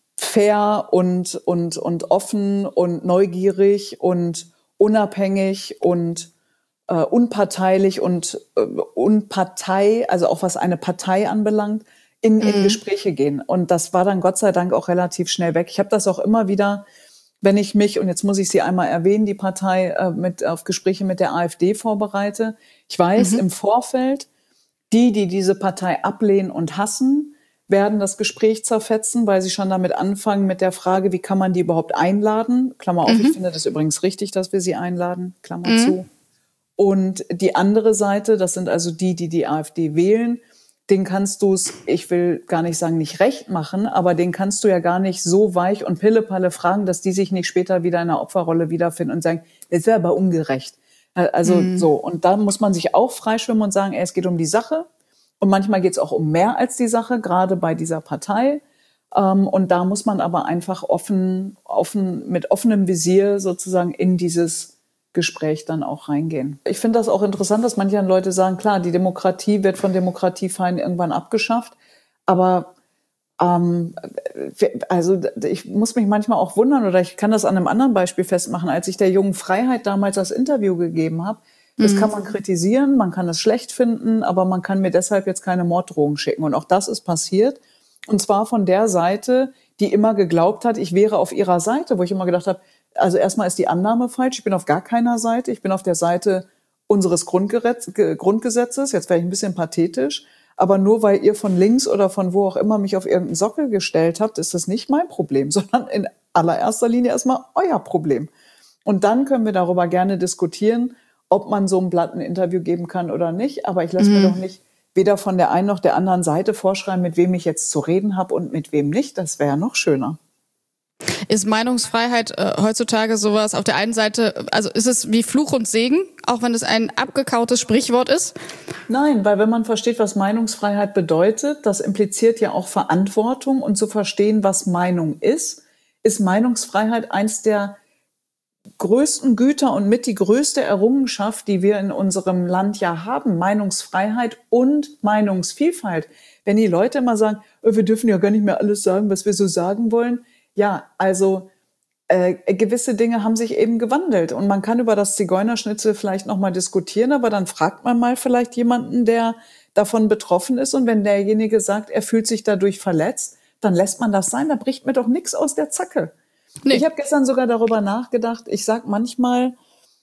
fair und, und, und offen und neugierig und unabhängig und äh, unparteilich und äh, unpartei, also auch was eine Partei anbelangt, in, mhm. in Gespräche gehen. Und das war dann Gott sei Dank auch relativ schnell weg. Ich habe das auch immer wieder, wenn ich mich, und jetzt muss ich sie einmal erwähnen, die Partei äh, mit auf Gespräche mit der AfD vorbereite. Ich weiß, mhm. im Vorfeld, die, die diese Partei ablehnen und hassen, werden das Gespräch zerfetzen, weil sie schon damit anfangen mit der Frage, wie kann man die überhaupt einladen? Klammer auf, mhm. ich finde das übrigens richtig, dass wir sie einladen, Klammer mhm. zu. Und die andere Seite, das sind also die, die die AfD wählen, den kannst du es, ich will gar nicht sagen, nicht recht machen, aber den kannst du ja gar nicht so weich und Pillepalle fragen, dass die sich nicht später wieder in einer Opferrolle wiederfinden und sagen, das wäre aber ungerecht. Also mhm. so, und da muss man sich auch freischwimmen und sagen, ey, es geht um die Sache. Und manchmal geht es auch um mehr als die Sache, gerade bei dieser Partei. Und da muss man aber einfach offen, offen, mit offenem Visier sozusagen in dieses Gespräch dann auch reingehen. Ich finde das auch interessant, dass manche Leute sagen, klar, die Demokratie wird von Demokratiefeinden irgendwann abgeschafft. Aber ähm, also ich muss mich manchmal auch wundern, oder ich kann das an einem anderen Beispiel festmachen, als ich der Jungen Freiheit damals das Interview gegeben habe. Das kann man kritisieren, man kann es schlecht finden, aber man kann mir deshalb jetzt keine Morddrohung schicken. Und auch das ist passiert. Und zwar von der Seite, die immer geglaubt hat, ich wäre auf ihrer Seite, wo ich immer gedacht habe, also erstmal ist die Annahme falsch, ich bin auf gar keiner Seite, ich bin auf der Seite unseres Grundgesetzes, jetzt wäre ich ein bisschen pathetisch, aber nur weil ihr von links oder von wo auch immer mich auf irgendeinen Sockel gestellt habt, ist das nicht mein Problem, sondern in allererster Linie erstmal euer Problem. Und dann können wir darüber gerne diskutieren, ob man so einem Blatt ein Interview geben kann oder nicht. Aber ich lasse mhm. mir doch nicht weder von der einen noch der anderen Seite vorschreiben, mit wem ich jetzt zu reden habe und mit wem nicht. Das wäre ja noch schöner. Ist Meinungsfreiheit äh, heutzutage sowas auf der einen Seite, also ist es wie Fluch und Segen, auch wenn es ein abgekautes Sprichwort ist? Nein, weil wenn man versteht, was Meinungsfreiheit bedeutet, das impliziert ja auch Verantwortung und zu verstehen, was Meinung ist, ist Meinungsfreiheit eins der größten Güter und mit die größte Errungenschaft, die wir in unserem Land ja haben, Meinungsfreiheit und Meinungsvielfalt. Wenn die Leute immer sagen, oh, wir dürfen ja gar nicht mehr alles sagen, was wir so sagen wollen. Ja, also äh, gewisse Dinge haben sich eben gewandelt und man kann über das Zigeunerschnitzel vielleicht nochmal diskutieren, aber dann fragt man mal vielleicht jemanden, der davon betroffen ist, und wenn derjenige sagt, er fühlt sich dadurch verletzt, dann lässt man das sein, da bricht mir doch nichts aus der Zacke. Nee. Ich habe gestern sogar darüber nachgedacht, ich sag manchmal,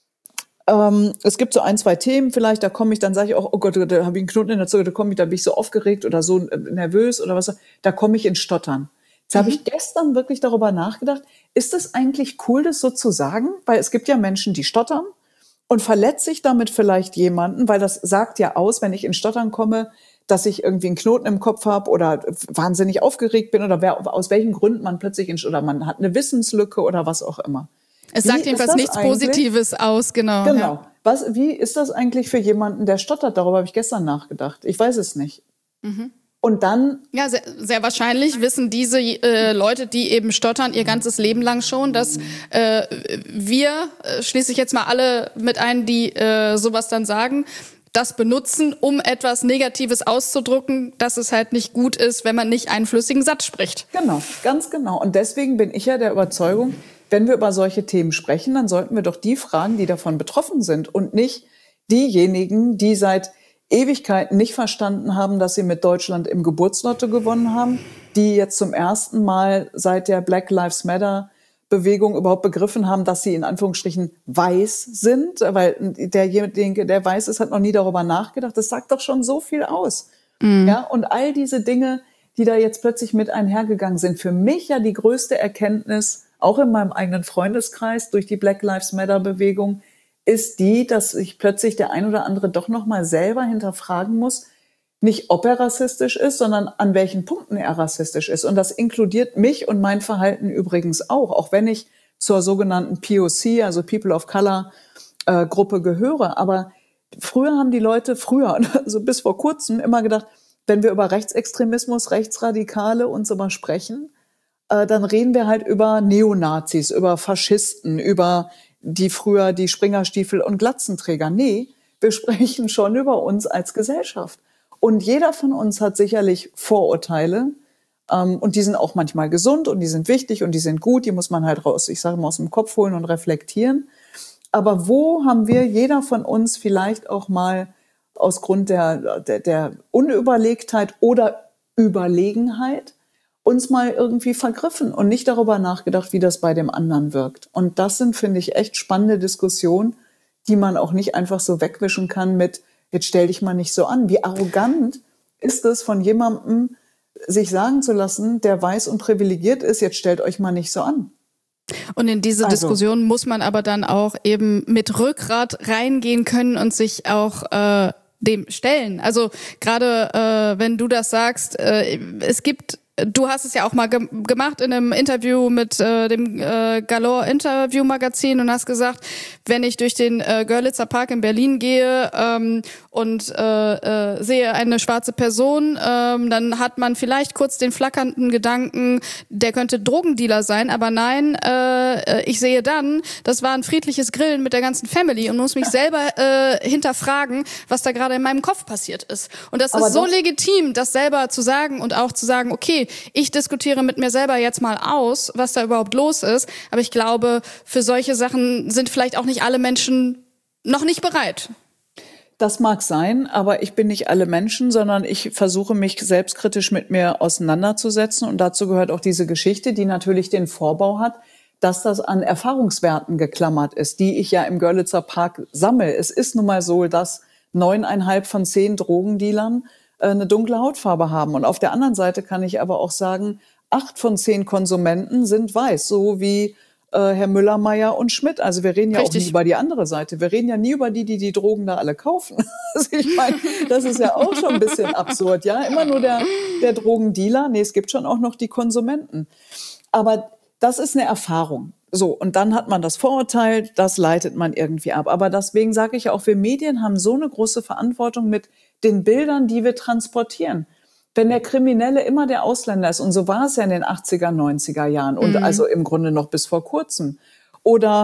ähm, es gibt so ein, zwei Themen vielleicht, da komme ich, dann sage ich auch, oh Gott, da habe ich einen Knoten in der Zunge, da komme ich, da bin ich so aufgeregt oder so nervös oder was, da komme ich ins Stottern. Jetzt mhm. habe ich gestern wirklich darüber nachgedacht, ist es eigentlich cool, das so zu sagen? Weil es gibt ja Menschen, die stottern und verletze ich damit vielleicht jemanden, weil das sagt ja aus, wenn ich ins Stottern komme, dass ich irgendwie einen Knoten im Kopf habe oder wahnsinnig aufgeregt bin oder wer, aus welchen Gründen man plötzlich in, oder man hat eine Wissenslücke oder was auch immer. Es sagt jedenfalls nichts Positives aus, genau. Genau. Ja. Was, wie ist das eigentlich für jemanden, der stottert? Darüber habe ich gestern nachgedacht. Ich weiß es nicht. Mhm. Und dann... Ja, sehr, sehr wahrscheinlich wissen diese äh, Leute, die eben stottern, ihr ganzes Leben lang schon, dass äh, wir, äh, schließe ich jetzt mal alle mit ein, die äh, sowas dann sagen, das benutzen, um etwas Negatives auszudrücken, dass es halt nicht gut ist, wenn man nicht einen flüssigen Satz spricht. Genau, ganz genau. Und deswegen bin ich ja der Überzeugung, wenn wir über solche Themen sprechen, dann sollten wir doch die fragen, die davon betroffen sind und nicht diejenigen, die seit Ewigkeiten nicht verstanden haben, dass sie mit Deutschland im Geburtslotto gewonnen haben, die jetzt zum ersten Mal seit der Black Lives Matter Bewegung überhaupt begriffen haben, dass sie in Anführungsstrichen weiß sind, weil derjenige, der weiß ist, hat noch nie darüber nachgedacht. Das sagt doch schon so viel aus. Mhm. Ja, und all diese Dinge, die da jetzt plötzlich mit einhergegangen sind, für mich ja die größte Erkenntnis, auch in meinem eigenen Freundeskreis durch die Black Lives Matter Bewegung, ist die, dass sich plötzlich der ein oder andere doch noch mal selber hinterfragen muss, nicht ob er rassistisch ist, sondern an welchen Punkten er rassistisch ist. Und das inkludiert mich und mein Verhalten übrigens auch, auch wenn ich zur sogenannten P O C, also People of Color äh, Gruppe gehöre. Aber früher haben die Leute, früher, also bis vor kurzem, immer gedacht, wenn wir über Rechtsextremismus, Rechtsradikale und so mal sprechen, äh, dann reden wir halt über Neonazis, über Faschisten, über die früher die Springerstiefel und Glatzenträger. Nee, wir sprechen schon über uns als Gesellschaft. Und jeder von uns hat sicherlich Vorurteile, ähm, und die sind auch manchmal gesund und die sind wichtig und die sind gut, die muss man halt raus, ich sage mal, aus dem Kopf holen und reflektieren. Aber wo haben wir, jeder von uns, vielleicht auch mal aus Grund der, der, der Unüberlegtheit oder Überlegenheit uns mal irgendwie vergriffen und nicht darüber nachgedacht, wie das bei dem anderen wirkt. Und das sind, finde ich, echt spannende Diskussionen, die man auch nicht einfach so wegwischen kann mit, jetzt stell dich mal nicht so an. Wie arrogant ist es von jemandem, sich sagen zu lassen, der weiß und privilegiert ist, jetzt stellt euch mal nicht so an. Und in diese also. Diskussion muss man aber dann auch eben mit Rückgrat reingehen können und sich auch äh, dem stellen. Also gerade äh, wenn du das sagst, äh, es gibt... Du hast es ja auch mal ge- gemacht in einem Interview mit äh, dem äh, Galore Interview Magazin und hast gesagt, wenn ich durch den äh, Görlitzer Park in Berlin gehe ähm, und äh, äh, sehe eine schwarze Person, ähm, dann hat man vielleicht kurz den flackernden Gedanken, der könnte Drogendealer sein, aber nein, äh, ich sehe dann, das war ein friedliches Grillen mit der ganzen Family und muss mich selber äh, hinterfragen, was da gerade in meinem Kopf passiert ist. Und das aber ist so das legitim, das selber zu sagen und auch zu sagen, okay, ich diskutiere mit mir selber jetzt mal aus, was da überhaupt los ist. Aber ich glaube, für solche Sachen sind vielleicht auch nicht alle Menschen noch nicht bereit. Das mag sein, aber ich bin nicht alle Menschen, sondern ich versuche mich selbstkritisch mit mir auseinanderzusetzen. Und dazu gehört auch diese Geschichte, die natürlich den Vorbau hat, dass das an Erfahrungswerten geklammert ist, die ich ja im Görlitzer Park sammle. Es ist nun mal so, dass neuneinhalb von zehn Drogendealern eine dunkle Hautfarbe haben. Und auf der anderen Seite kann ich aber auch sagen, acht von zehn Konsumenten sind weiß, so wie äh, Herr Müller, Meyer und Schmidt. Also wir reden ja Richtig. auch nie über die andere Seite. Wir reden ja nie über die, die die Drogen da alle kaufen. Also ich meine, das ist ja auch schon ein bisschen absurd, ja. Immer nur der, der Drogendealer. Nee, es gibt schon auch noch die Konsumenten. Aber das ist eine Erfahrung. So, und dann hat man das Vorurteil, das leitet man irgendwie ab. Aber deswegen sage ich auch, wir Medien haben so eine große Verantwortung mit den Bildern, die wir transportieren. Wenn der Kriminelle immer der Ausländer ist, und so war es ja in den achtziger, neunziger Jahren und mhm. also im Grunde noch bis vor kurzem, oder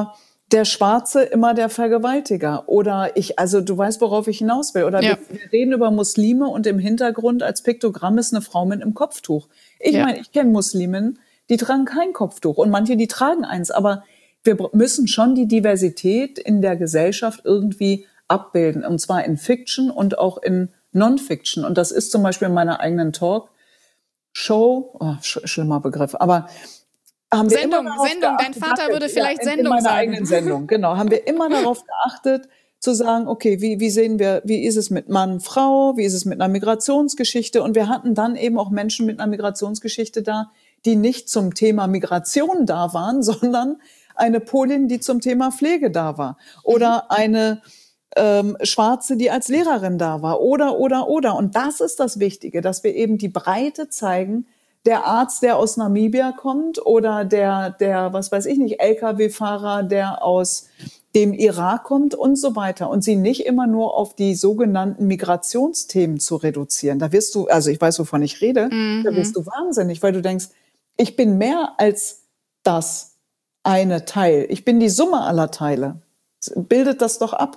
der Schwarze immer der Vergewaltiger. Oder ich, also du weißt, worauf ich hinaus will. Oder ja. wir, wir reden über Muslime und im Hintergrund als Piktogramm ist eine Frau mit einem Kopftuch. Ich ja. meine, ich kenne Musliminnen, die tragen kein Kopftuch und manche, die tragen eins. Aber wir müssen schon die Diversität in der Gesellschaft irgendwie abbilden. Und zwar in Fiction und auch in Non-Fiction. Und das ist zum Beispiel in meiner eigenen Talk-Show, oh, sch- schlimmer Begriff, aber haben wir Sendung, immer Sendung, geachtet, dein Vater würde vielleicht ja, in, Sendung in meiner sagen. eigenen Sendung, genau, haben wir immer darauf geachtet, zu sagen, okay, wie, wie sehen wir, wie ist es mit Mann, Frau, wie ist es mit einer Migrationsgeschichte? Und wir hatten dann eben auch Menschen mit einer Migrationsgeschichte da, die nicht zum Thema Migration da waren, sondern eine Polin, die zum Thema Pflege da war. Oder eine ähm, Schwarze, die als Lehrerin da war. Oder, oder, oder. Und das ist das Wichtige, dass wir eben die Breite zeigen, der Arzt, der aus Namibia kommt oder der, der, was weiß ich nicht, L K W-Fahrer, der aus dem Irak kommt und so weiter. Und sie nicht immer nur auf die sogenannten Migrationsthemen zu reduzieren. Da wirst du, also ich weiß, wovon ich rede, mhm. da wirst du wahnsinnig, weil du denkst, ich bin mehr als das eine Teil. Ich bin die Summe aller Teile. Bildet das doch ab.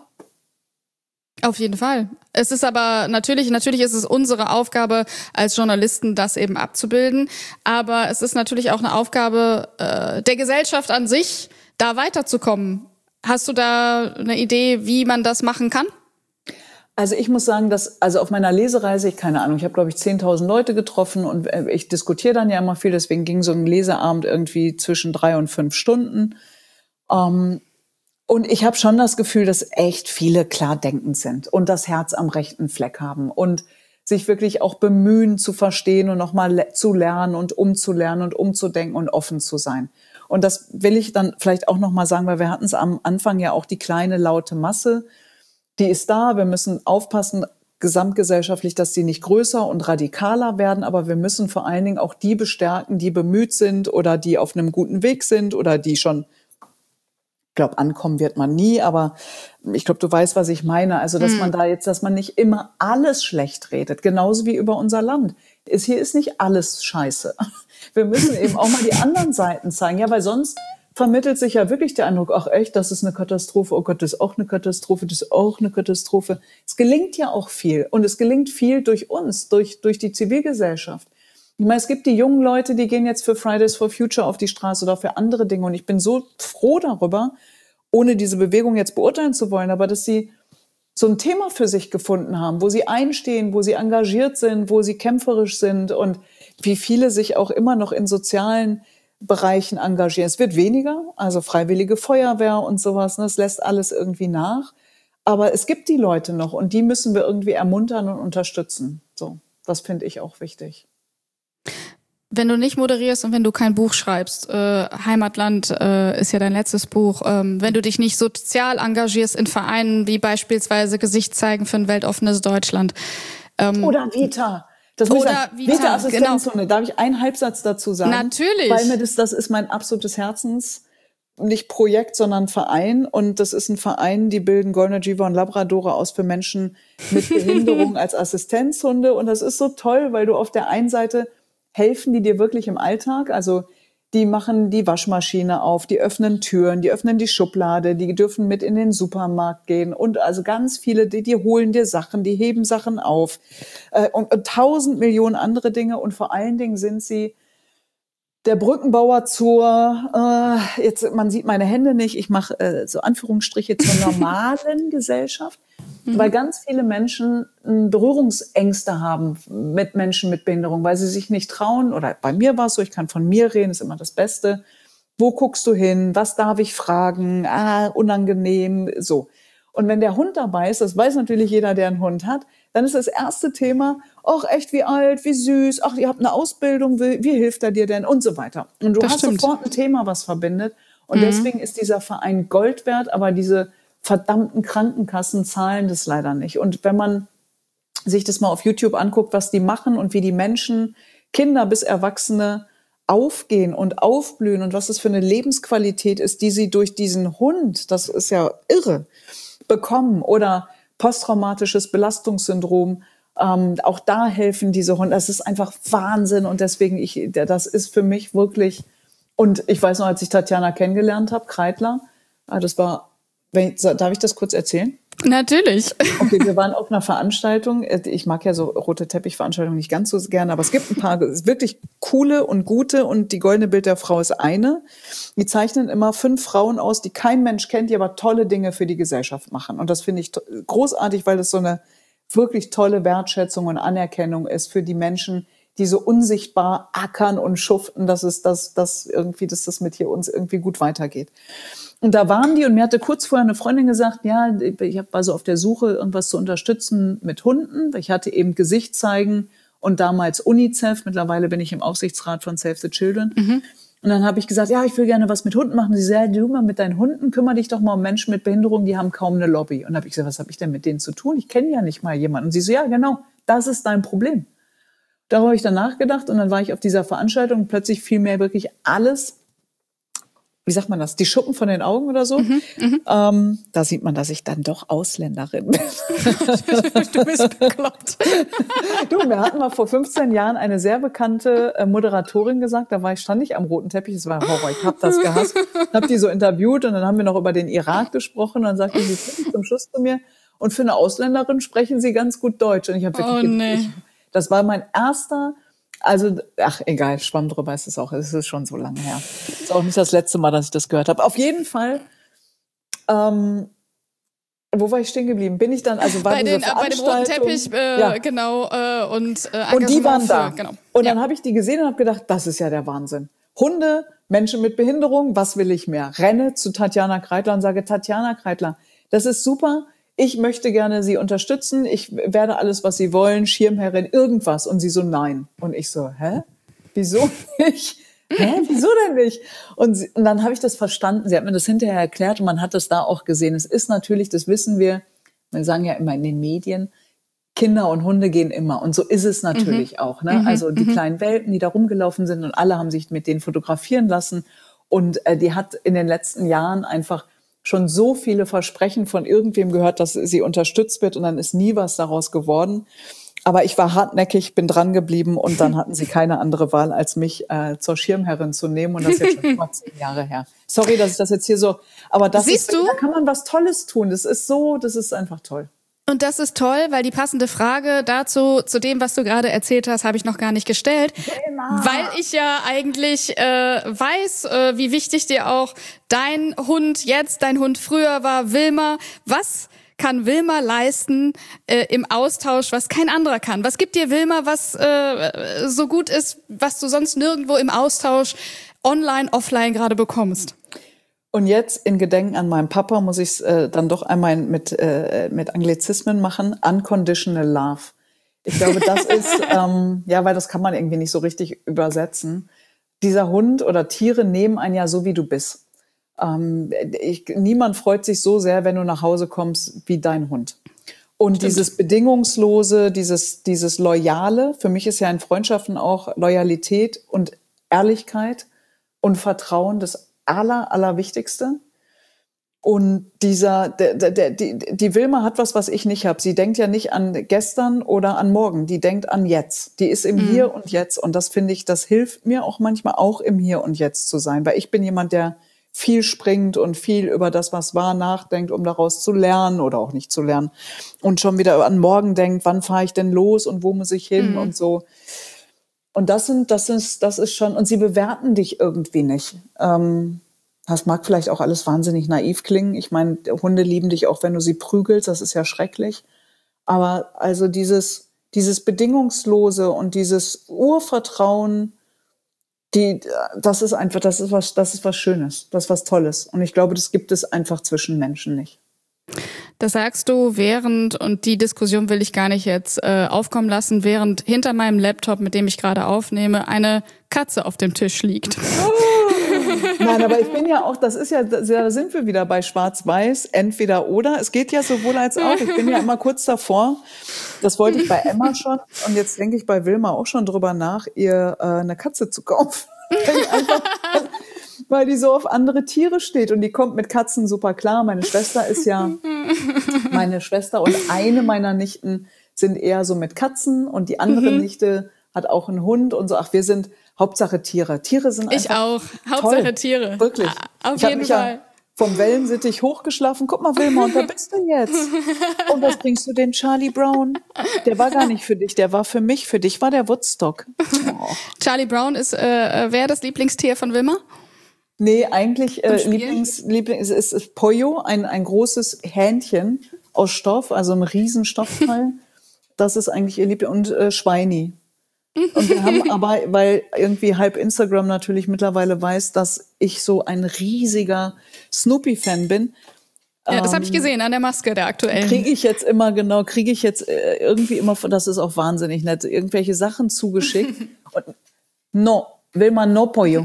Auf jeden Fall. Es ist aber natürlich, natürlich ist es unsere Aufgabe als Journalisten, das eben abzubilden. Aber es ist natürlich auch eine Aufgabe äh, der Gesellschaft an sich, da weiterzukommen. Hast du da eine Idee, wie man das machen kann? Also ich muss sagen, dass also auf meiner Lesereise, ich keine Ahnung, ich habe glaube ich zehntausend Leute getroffen und ich diskutiere dann ja immer viel. Deswegen ging so ein Leseabend irgendwie zwischen drei und fünf Stunden. Ähm, Und ich habe schon das Gefühl, dass echt viele klar denkend sind und das Herz am rechten Fleck haben und sich wirklich auch bemühen zu verstehen und nochmal le- zu lernen und umzulernen und umzudenken und offen zu sein. Und das will ich dann vielleicht auch nochmal sagen, weil wir hatten es am Anfang ja auch die kleine, laute Masse, die ist da. Wir müssen aufpassen, gesamtgesellschaftlich, dass die nicht größer und radikaler werden, aber wir müssen vor allen Dingen auch die bestärken, die bemüht sind oder die auf einem guten Weg sind oder die schon, ich glaube, ankommen wird man nie, aber ich glaube, du weißt, was ich meine. Also, dass mm. man da jetzt, dass man nicht immer alles schlecht redet, genauso wie über unser Land. Ist, hier ist nicht alles scheiße. Wir müssen eben auch mal die anderen Seiten zeigen. Ja, weil sonst vermittelt sich ja wirklich der Eindruck, ach echt, das ist eine Katastrophe, oh Gott, das ist auch eine Katastrophe, das ist auch eine Katastrophe. Es gelingt ja auch viel und es gelingt viel durch uns, durch, durch die Zivilgesellschaft. Ich meine, es gibt die jungen Leute, die gehen jetzt für Fridays for Future auf die Straße oder für andere Dinge. Und ich bin so froh darüber, ohne diese Bewegung jetzt beurteilen zu wollen, aber dass sie so ein Thema für sich gefunden haben, wo sie einstehen, wo sie engagiert sind, wo sie kämpferisch sind und wie viele sich auch immer noch in sozialen Bereichen engagieren. Es wird weniger, also freiwillige Feuerwehr und sowas, ne, das lässt alles irgendwie nach. Aber es gibt die Leute noch und die müssen wir irgendwie ermuntern und unterstützen. So, das finde ich auch wichtig. Wenn du nicht moderierst und wenn du kein Buch schreibst, äh, Heimatland äh, ist ja dein letztes Buch, ähm, wenn du dich nicht sozial engagierst in Vereinen wie beispielsweise Gesicht zeigen für ein weltoffenes Deutschland. Ähm, oder Vita. Das oder sagen, Vita, Vita Assistenzhunde. Genau. Darf ich einen Halbsatz dazu sagen? Natürlich. Weil mir das, das ist mein absolutes Herzens, nicht Projekt, sondern Verein. Und das ist ein Verein, die bilden Golden Retriever und Labradore aus für Menschen mit Behinderung als Assistenzhunde. Und das ist so toll, weil du auf der einen Seite helfen die dir wirklich im Alltag. Also die machen die Waschmaschine auf, die öffnen Türen, die öffnen die Schublade, die dürfen mit in den Supermarkt gehen und also ganz viele, die, die holen dir Sachen, die heben Sachen auf äh, und, und tausend Millionen andere Dinge. Und vor allen Dingen sind sie der Brückenbauer zur, äh, jetzt man sieht meine Hände nicht, ich mache äh, so Anführungsstriche zur normalen Gesellschaft. Mhm. Weil ganz viele Menschen Berührungsängste haben mit Menschen mit Behinderung, weil sie sich nicht trauen, oder bei mir war es so, ich kann von mir reden, ist immer das Beste. Wo guckst du hin? Was darf ich fragen? Ah, unangenehm, so. Und wenn der Hund dabei ist, das weiß natürlich jeder, der einen Hund hat, dann ist das erste Thema, ach echt, wie alt, wie süß, ach, ihr habt eine Ausbildung, wie, wie hilft er dir denn und so weiter. Und du das hast stimmt. sofort ein Thema, was verbindet. Und mhm. deswegen ist dieser Verein Gold wert, aber diese verdammten Krankenkassen zahlen das leider nicht. Und wenn man sich das mal auf YouTube anguckt, was die machen und wie die Menschen, Kinder bis Erwachsene, aufgehen und aufblühen und was das für eine Lebensqualität ist, die sie durch diesen Hund, das ist ja irre, bekommen. Oder posttraumatisches Belastungssyndrom, ähm, auch da helfen diese Hunde. Das ist einfach Wahnsinn und deswegen, ich, das ist für mich wirklich, und ich weiß noch, als ich Tatjana kennengelernt habe, Kreitler, Ah, das war, wenn, darf ich das kurz erzählen? Natürlich. Okay, wir waren auf einer Veranstaltung. Ich mag ja so rote Teppichveranstaltungen nicht ganz so gerne, aber es gibt ein paar wirklich coole und gute, und die Goldene Bild der Frau ist eine. Die zeichnen immer fünf Frauen aus, die kein Mensch kennt, die aber tolle Dinge für die Gesellschaft machen. Und das finde ich großartig, weil das so eine wirklich tolle Wertschätzung und Anerkennung ist für die Menschen, die so unsichtbar ackern und schuften, dass es das, das irgendwie, dass das mit hier uns irgendwie gut weitergeht. Und da waren die, und mir hatte kurz vorher eine Freundin gesagt, ja, ich war so auf der Suche, irgendwas zu unterstützen mit Hunden. Ich hatte eben Gesicht zeigen und damals UNICEF. Mittlerweile bin ich im Aufsichtsrat von Save the Children. Mhm. Und dann habe ich gesagt, ja, ich will gerne was mit Hunden machen. Sie sagen, du mal mit deinen Hunden, kümmere dich doch mal um Menschen mit Behinderung, die haben kaum eine Lobby. Und dann habe ich gesagt, was habe ich denn mit denen zu tun? Ich kenne ja nicht mal jemanden. Und sie so, ja, genau, das ist dein Problem. Darüber habe ich dann nachgedacht, und dann war ich auf dieser Veranstaltung und plötzlich fiel mir wirklich alles, wie sagt man das, die Schuppen von den Augen oder so. Mhm, ähm, da sieht man, dass ich dann doch Ausländerin bin. Du bist bekloppt. Du, wir hatten mal vor fünfzehn Jahren eine sehr bekannte äh, Moderatorin gesagt, da war ich, stand ich am roten Teppich, es war ein Horror, ich habe das gehasst, habe die so interviewt, und dann haben wir noch über den Irak gesprochen, und dann sagte sie zum Schluss zu mir, und für eine Ausländerin sprechen Sie ganz gut Deutsch. Und ich habe wirklich, oh, nee. ich, das war mein erster, also, ach, egal, Schwamm drüber ist es auch, es ist schon so lange her. Ist auch nicht das letzte Mal, dass ich das gehört habe. Auf jeden Fall, ähm, wo war ich stehen geblieben? Bin ich dann, also war bei, diese den, äh, bei dem roten Teppich, äh, ja. genau, äh, und äh, Und die waren für, da. Genau. Und ja. dann habe ich die gesehen und habe gedacht, das ist ja der Wahnsinn. Hunde, Menschen mit Behinderung, was will ich mehr? Renne zu Tatjana Kreitler und sage, Tatjana Kreitler, das ist super. Ich möchte gerne Sie unterstützen. Ich werde alles, was Sie wollen, Schirmherrin, irgendwas. Und sie so, nein. Und ich so, hä? Wieso nicht? Hä? Wieso denn nicht? Und, sie, und dann habe ich das verstanden. Sie hat mir das hinterher erklärt, und man hat das da auch gesehen. Es ist natürlich, das wissen wir, wir sagen ja immer in den Medien, Kinder und Hunde gehen immer. Und so ist es natürlich mhm. auch. Ne? Mhm. Also die mhm. kleinen Welpen, die da rumgelaufen sind, und alle haben sich mit denen fotografieren lassen. Und äh, die hat in den letzten Jahren einfach schon so viele Versprechen von irgendwem gehört, dass sie unterstützt wird, und dann ist nie was daraus geworden. Aber ich war hartnäckig, bin dran geblieben, und dann hatten sie keine andere Wahl, als mich äh, zur Schirmherrin zu nehmen, und das ist jetzt schon über zehn Jahre her. Sorry, dass ich das jetzt hier so, aber das Siehst ist, du? Da kann man was Tolles tun. Das ist so, das ist einfach toll. Und das ist toll, weil die passende Frage dazu, zu dem, was du gerade erzählt hast, habe ich noch gar nicht gestellt. Genau. Weil ich ja eigentlich äh, weiß, äh, wie wichtig dir auch dein Hund jetzt, dein Hund früher war, Wilma. Was kann Wilma leisten äh, im Austausch, was kein anderer kann? Was gibt dir Wilma, was äh, so gut ist, was du sonst nirgendwo im Austausch online, offline gerade bekommst? Und jetzt in Gedenken an meinen Papa muss ich es äh, dann doch einmal mit, äh, mit Anglizismen machen. Unconditional Love. Ich glaube, das ist, ähm, ja, weil das kann man irgendwie nicht so richtig übersetzen. Dieser Hund oder Tiere nehmen einen ja so, wie du bist. Ähm, ich, niemand freut sich so sehr, wenn du nach Hause kommst, wie dein Hund. Und Stimmt. dieses Bedingungslose, dieses, dieses Loyale, für mich ist ja in Freundschaften auch Loyalität und Ehrlichkeit und Vertrauen das aller, allerwichtigste. Und dieser, der, der, die, die Wilma hat was, was ich nicht habe. Sie denkt ja nicht an gestern oder an morgen. Die denkt an jetzt. Die ist im mhm. Hier und Jetzt. Und das finde ich, das hilft mir auch manchmal, auch im Hier und Jetzt zu sein. Weil ich bin jemand, der viel springt und viel über das, was war, nachdenkt, um daraus zu lernen oder auch nicht zu lernen. Und schon wieder an morgen denkt, wann fahre ich denn los und wo muss ich hin mhm. und so. Und das sind, das ist, das ist schon, und sie bewerten dich irgendwie nicht. Ähm, das mag vielleicht auch alles wahnsinnig naiv klingen. Ich meine, Hunde lieben dich auch, wenn du sie prügelst. Das ist ja schrecklich. Aber also dieses, dieses Bedingungslose und dieses Urvertrauen, die, das ist einfach, das ist was, das ist was Schönes. Das ist was Tolles. Und ich glaube, das gibt es einfach zwischen Menschen nicht. Das sagst du während, und die Diskussion will ich gar nicht jetzt äh, aufkommen lassen, während hinter meinem Laptop, mit dem ich gerade aufnehme, eine Katze auf dem Tisch liegt. Oh. Nein, aber ich bin ja auch, das ist ja, da sind wir wieder bei Schwarz-Weiß, entweder oder. Es geht ja sowohl als auch. Ich bin ja immer kurz davor. Das wollte ich bei Emma schon. Und jetzt denke ich bei Wilma auch schon drüber nach, ihr äh, eine Katze zu kaufen. Einfach, weil die so auf andere Tiere steht, und die kommt mit Katzen super klar. Meine Schwester ist ja, meine Schwester und eine meiner Nichten sind eher so mit Katzen, und die andere mhm. Nichte hat auch einen Hund und so. Ach, wir sind Hauptsache Tiere. Tiere sind einfach Ich auch. Hauptsache toll. Tiere. Wirklich. Auf ich jeden Fall. Ja vom Wellensittich hochgeschlafen. Guck mal, Wilma, und da bist du jetzt. Und was bringst du den Charlie Brown? Der war gar nicht für dich, der war für mich. Für dich war der Woodstock. Oh. Charlie Brown ist, äh, wer das Lieblingstier von Wilma? Nee, eigentlich äh, Lieblings, Lieblings ist, ist Pollo, ein, ein großes Hähnchen aus Stoff, also ein Riesenstoffteil. Das ist eigentlich ihr Liebling. Und äh, Schweini. Und wir haben aber, weil irgendwie halb Instagram natürlich mittlerweile weiß, dass ich so ein riesiger Snoopy-Fan bin. Ja, das habe ich gesehen an der Maske der aktuellen. Kriege ich jetzt immer, genau, kriege ich jetzt äh, irgendwie immer, das ist auch wahnsinnig nett, irgendwelche Sachen zugeschickt. Und no, will man no pollo.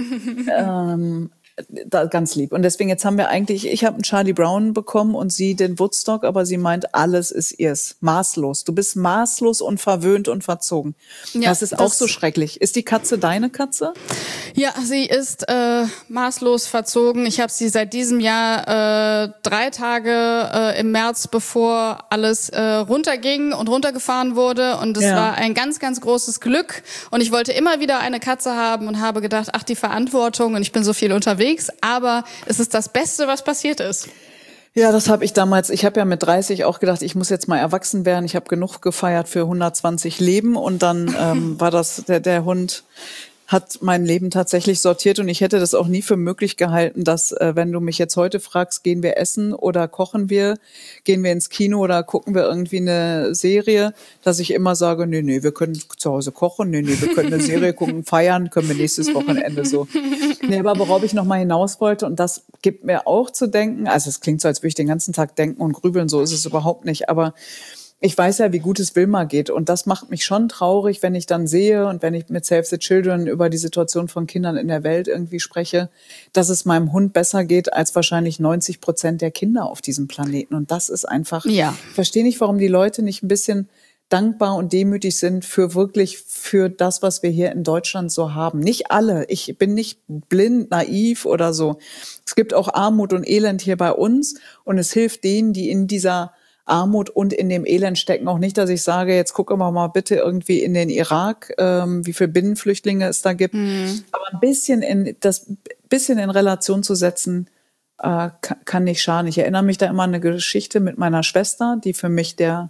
ähm, da, ganz lieb. Und deswegen, jetzt haben wir eigentlich, ich habe einen Charlie Brown bekommen und sie den Woodstock, aber sie meint, alles ist ihrs. Maßlos. Du bist maßlos und verwöhnt und verzogen. Ja, das ist das auch so schrecklich. Ist die Katze deine Katze? Ja, sie ist äh, maßlos verzogen. Ich habe sie seit diesem Jahr äh, drei Tage äh, im März, bevor alles äh, runterging und runtergefahren wurde. Und es ja. war ein ganz, ganz großes Glück. Und ich wollte immer wieder eine Katze haben und habe gedacht, ach, die Verantwortung, und ich bin so viel unterwegs. Aber es ist das Beste, was passiert ist. Ja, das habe ich damals, ich habe ja mit dreißig auch gedacht, ich muss jetzt mal erwachsen werden. Ich habe genug gefeiert für hundertzwanzig Leben und dann ähm, war das, der, der Hund hat mein Leben tatsächlich sortiert und ich hätte das auch nie für möglich gehalten, dass, äh, wenn du mich jetzt heute fragst, gehen wir essen oder kochen wir, gehen wir ins Kino oder gucken wir irgendwie eine Serie, dass ich immer sage, nee, nee, wir können zu Hause kochen, nee, nee, wir können eine Serie gucken, feiern, können wir nächstes Wochenende so. Nee, aber worauf ich nochmal hinaus wollte, und das gibt mir auch zu denken, also es klingt so, als würde ich den ganzen Tag denken und grübeln, so ist es überhaupt nicht, aber ich weiß ja, wie gut es Wilma geht und das macht mich schon traurig, wenn ich dann sehe und wenn ich mit Save the Children über die Situation von Kindern in der Welt irgendwie spreche, dass es meinem Hund besser geht als wahrscheinlich neunzig Prozent der Kinder auf diesem Planeten. Und das ist einfach, ja. Ich verstehe nicht, warum die Leute nicht ein bisschen dankbar und demütig sind für wirklich für das, was wir hier in Deutschland so haben. Nicht alle. Ich bin nicht blind, naiv oder so. Es gibt auch Armut und Elend hier bei uns und es hilft denen, die in dieser Armut und in dem Elend stecken. Auch nicht, dass ich sage, jetzt gucken wir mal bitte irgendwie in den Irak, ähm, wie viele Binnenflüchtlinge es da gibt. Mhm. Aber ein bisschen in das bisschen in Relation zu setzen, äh, kann, kann nicht schaden. Ich erinnere mich da immer an eine Geschichte mit meiner Schwester, die für mich der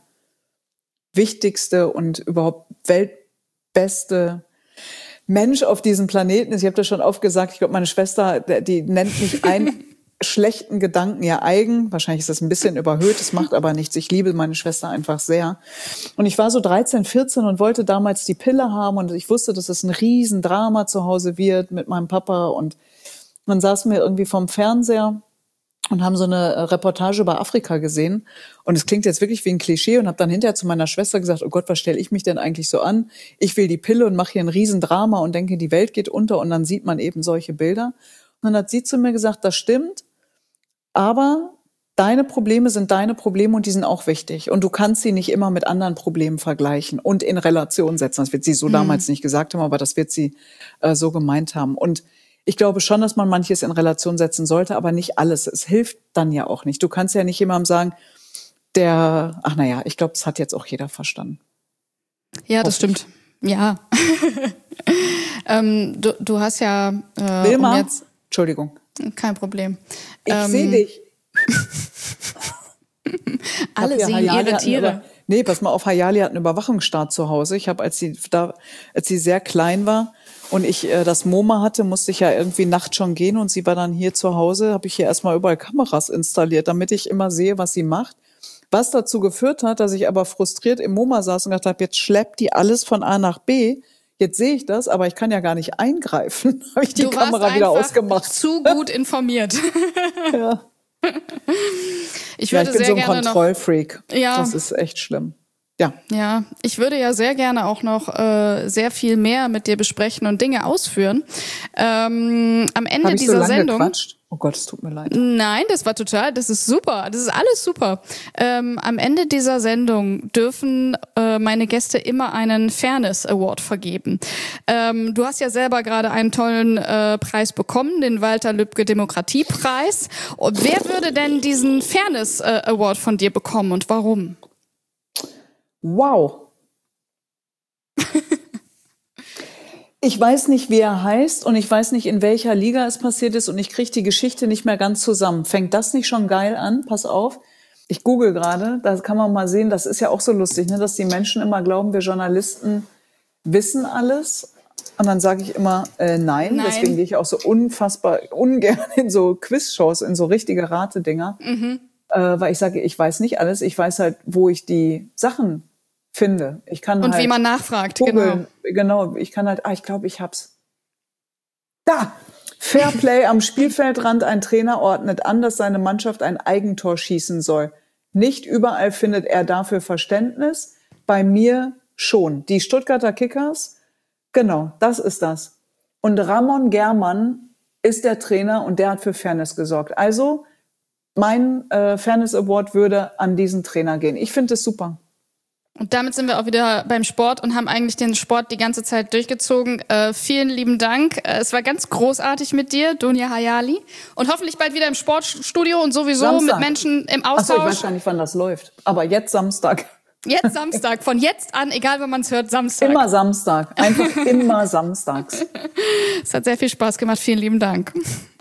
wichtigste und überhaupt weltbeste Mensch auf diesem Planeten ist. Ich habe das schon oft gesagt. Ich glaube, meine Schwester, die nennt mich ein schlechten Gedanken ja eigen. Wahrscheinlich ist das ein bisschen überhöht, das macht aber nichts. Ich liebe meine Schwester einfach sehr. Und ich war so dreizehn, vierzehn und wollte damals die Pille haben und ich wusste, dass es ein Riesendrama zu Hause wird mit meinem Papa. Und dann saßen wir irgendwie vorm Fernseher und haben so eine Reportage über Afrika gesehen. Und es klingt jetzt wirklich wie ein Klischee und habe dann hinterher zu meiner Schwester gesagt, oh Gott, was stelle ich mich denn eigentlich so an? Ich will die Pille und mache hier ein Riesendrama und denke, die Welt geht unter und dann sieht man eben solche Bilder. Und dann hat sie zu mir gesagt, das stimmt, aber deine Probleme sind deine Probleme und die sind auch wichtig. Und du kannst sie nicht immer mit anderen Problemen vergleichen und in Relation setzen. Das wird sie so mhm. damals nicht gesagt haben, aber das wird sie äh, so gemeint haben. Und ich glaube schon, dass man manches in Relation setzen sollte, aber nicht alles. Es hilft dann ja auch nicht. Du kannst ja nicht jemandem sagen, der, ach naja, ich glaube, das hat jetzt auch jeder verstanden. Ja, das stimmt. Ja. ähm, du, du hast ja... Äh, Wilma, um jetzt Entschuldigung. Kein Problem. Ich ähm, sehe dich. Alle sehen Hayali ihre Tiere. Über, nee, pass mal auf, Hayali hat einen Überwachungsstaat zu Hause. Ich habe, als sie da, als sie sehr klein war und ich äh, das MoMA hatte, musste ich ja irgendwie nachts schon gehen und sie war dann hier zu Hause, habe ich hier erstmal überall Kameras installiert, damit ich immer sehe, was sie macht. Was dazu geführt hat, dass ich aber frustriert im MoMA saß und gedacht habe, jetzt schleppt die alles von A nach B. Jetzt sehe ich das, aber ich kann ja gar nicht eingreifen. Habe ich die du Kamera wieder ausgemacht. Zu gut informiert. Ja. Ich würde ja, ich bin sehr so ein gerne Kontrollfreak. Noch, ja. Das ist echt schlimm. Ja. Ja, ich würde ja sehr gerne auch noch äh, sehr viel mehr mit dir besprechen und Dinge ausführen. Ähm, am Ende Hab ich dieser so lange Sendung. Gequatscht? Oh Gott, es tut mir leid. Nein, das war total, das ist super, das ist alles super. Ähm, am Ende dieser Sendung dürfen äh, meine Gäste immer einen Fairness Award vergeben. Ähm, du hast ja selber gerade einen tollen äh, Preis bekommen, den Walter Lübcke Demokratiepreis. Und wer würde denn diesen Fairness äh, Award von dir bekommen und warum? Wow. Ich weiß nicht, wie er heißt und ich weiß nicht, in welcher Liga es passiert ist und ich kriege die Geschichte nicht mehr ganz zusammen. Fängt das nicht schon geil an? Pass auf. Ich google gerade, da kann man mal sehen, das ist ja auch so lustig, ne, dass die Menschen immer glauben, wir Journalisten wissen alles. Und dann sage ich immer, äh, nein. nein. Deswegen gehe ich auch so unfassbar ungern in so Quizshows, in so richtige Ratedinger. Mhm. Äh, weil ich sage, ich weiß nicht alles. Ich weiß halt, wo ich die Sachen finde. Ich kann Und halt wie man nachfragt, googlen. Genau. Genau, ich kann halt, ah, ich glaube, ich hab's. Da! Fairplay am Spielfeldrand. Ein Trainer ordnet an, dass seine Mannschaft ein Eigentor schießen soll. Nicht überall findet er dafür Verständnis. Bei mir schon. Die Stuttgarter Kickers, genau, das ist das. Und Ramon Germann ist der Trainer und der hat für Fairness gesorgt. Also mein äh, Fairness Award würde an diesen Trainer gehen. Ich finde es super. Und damit sind wir auch wieder beim Sport und haben eigentlich den Sport die ganze Zeit durchgezogen. Äh, vielen lieben Dank. Äh, es war ganz großartig mit dir, Dunja Hayali. Und hoffentlich bald wieder im Sportstudio und sowieso Samstag. Mit Menschen im Austausch. Ach so, ich weiß gar nicht, wann das läuft. Aber jetzt Samstag. Jetzt Samstag. Von jetzt an, egal wann man es hört, Samstag. Immer Samstag. Einfach immer samstags. Es hat sehr viel Spaß gemacht. Vielen lieben Dank.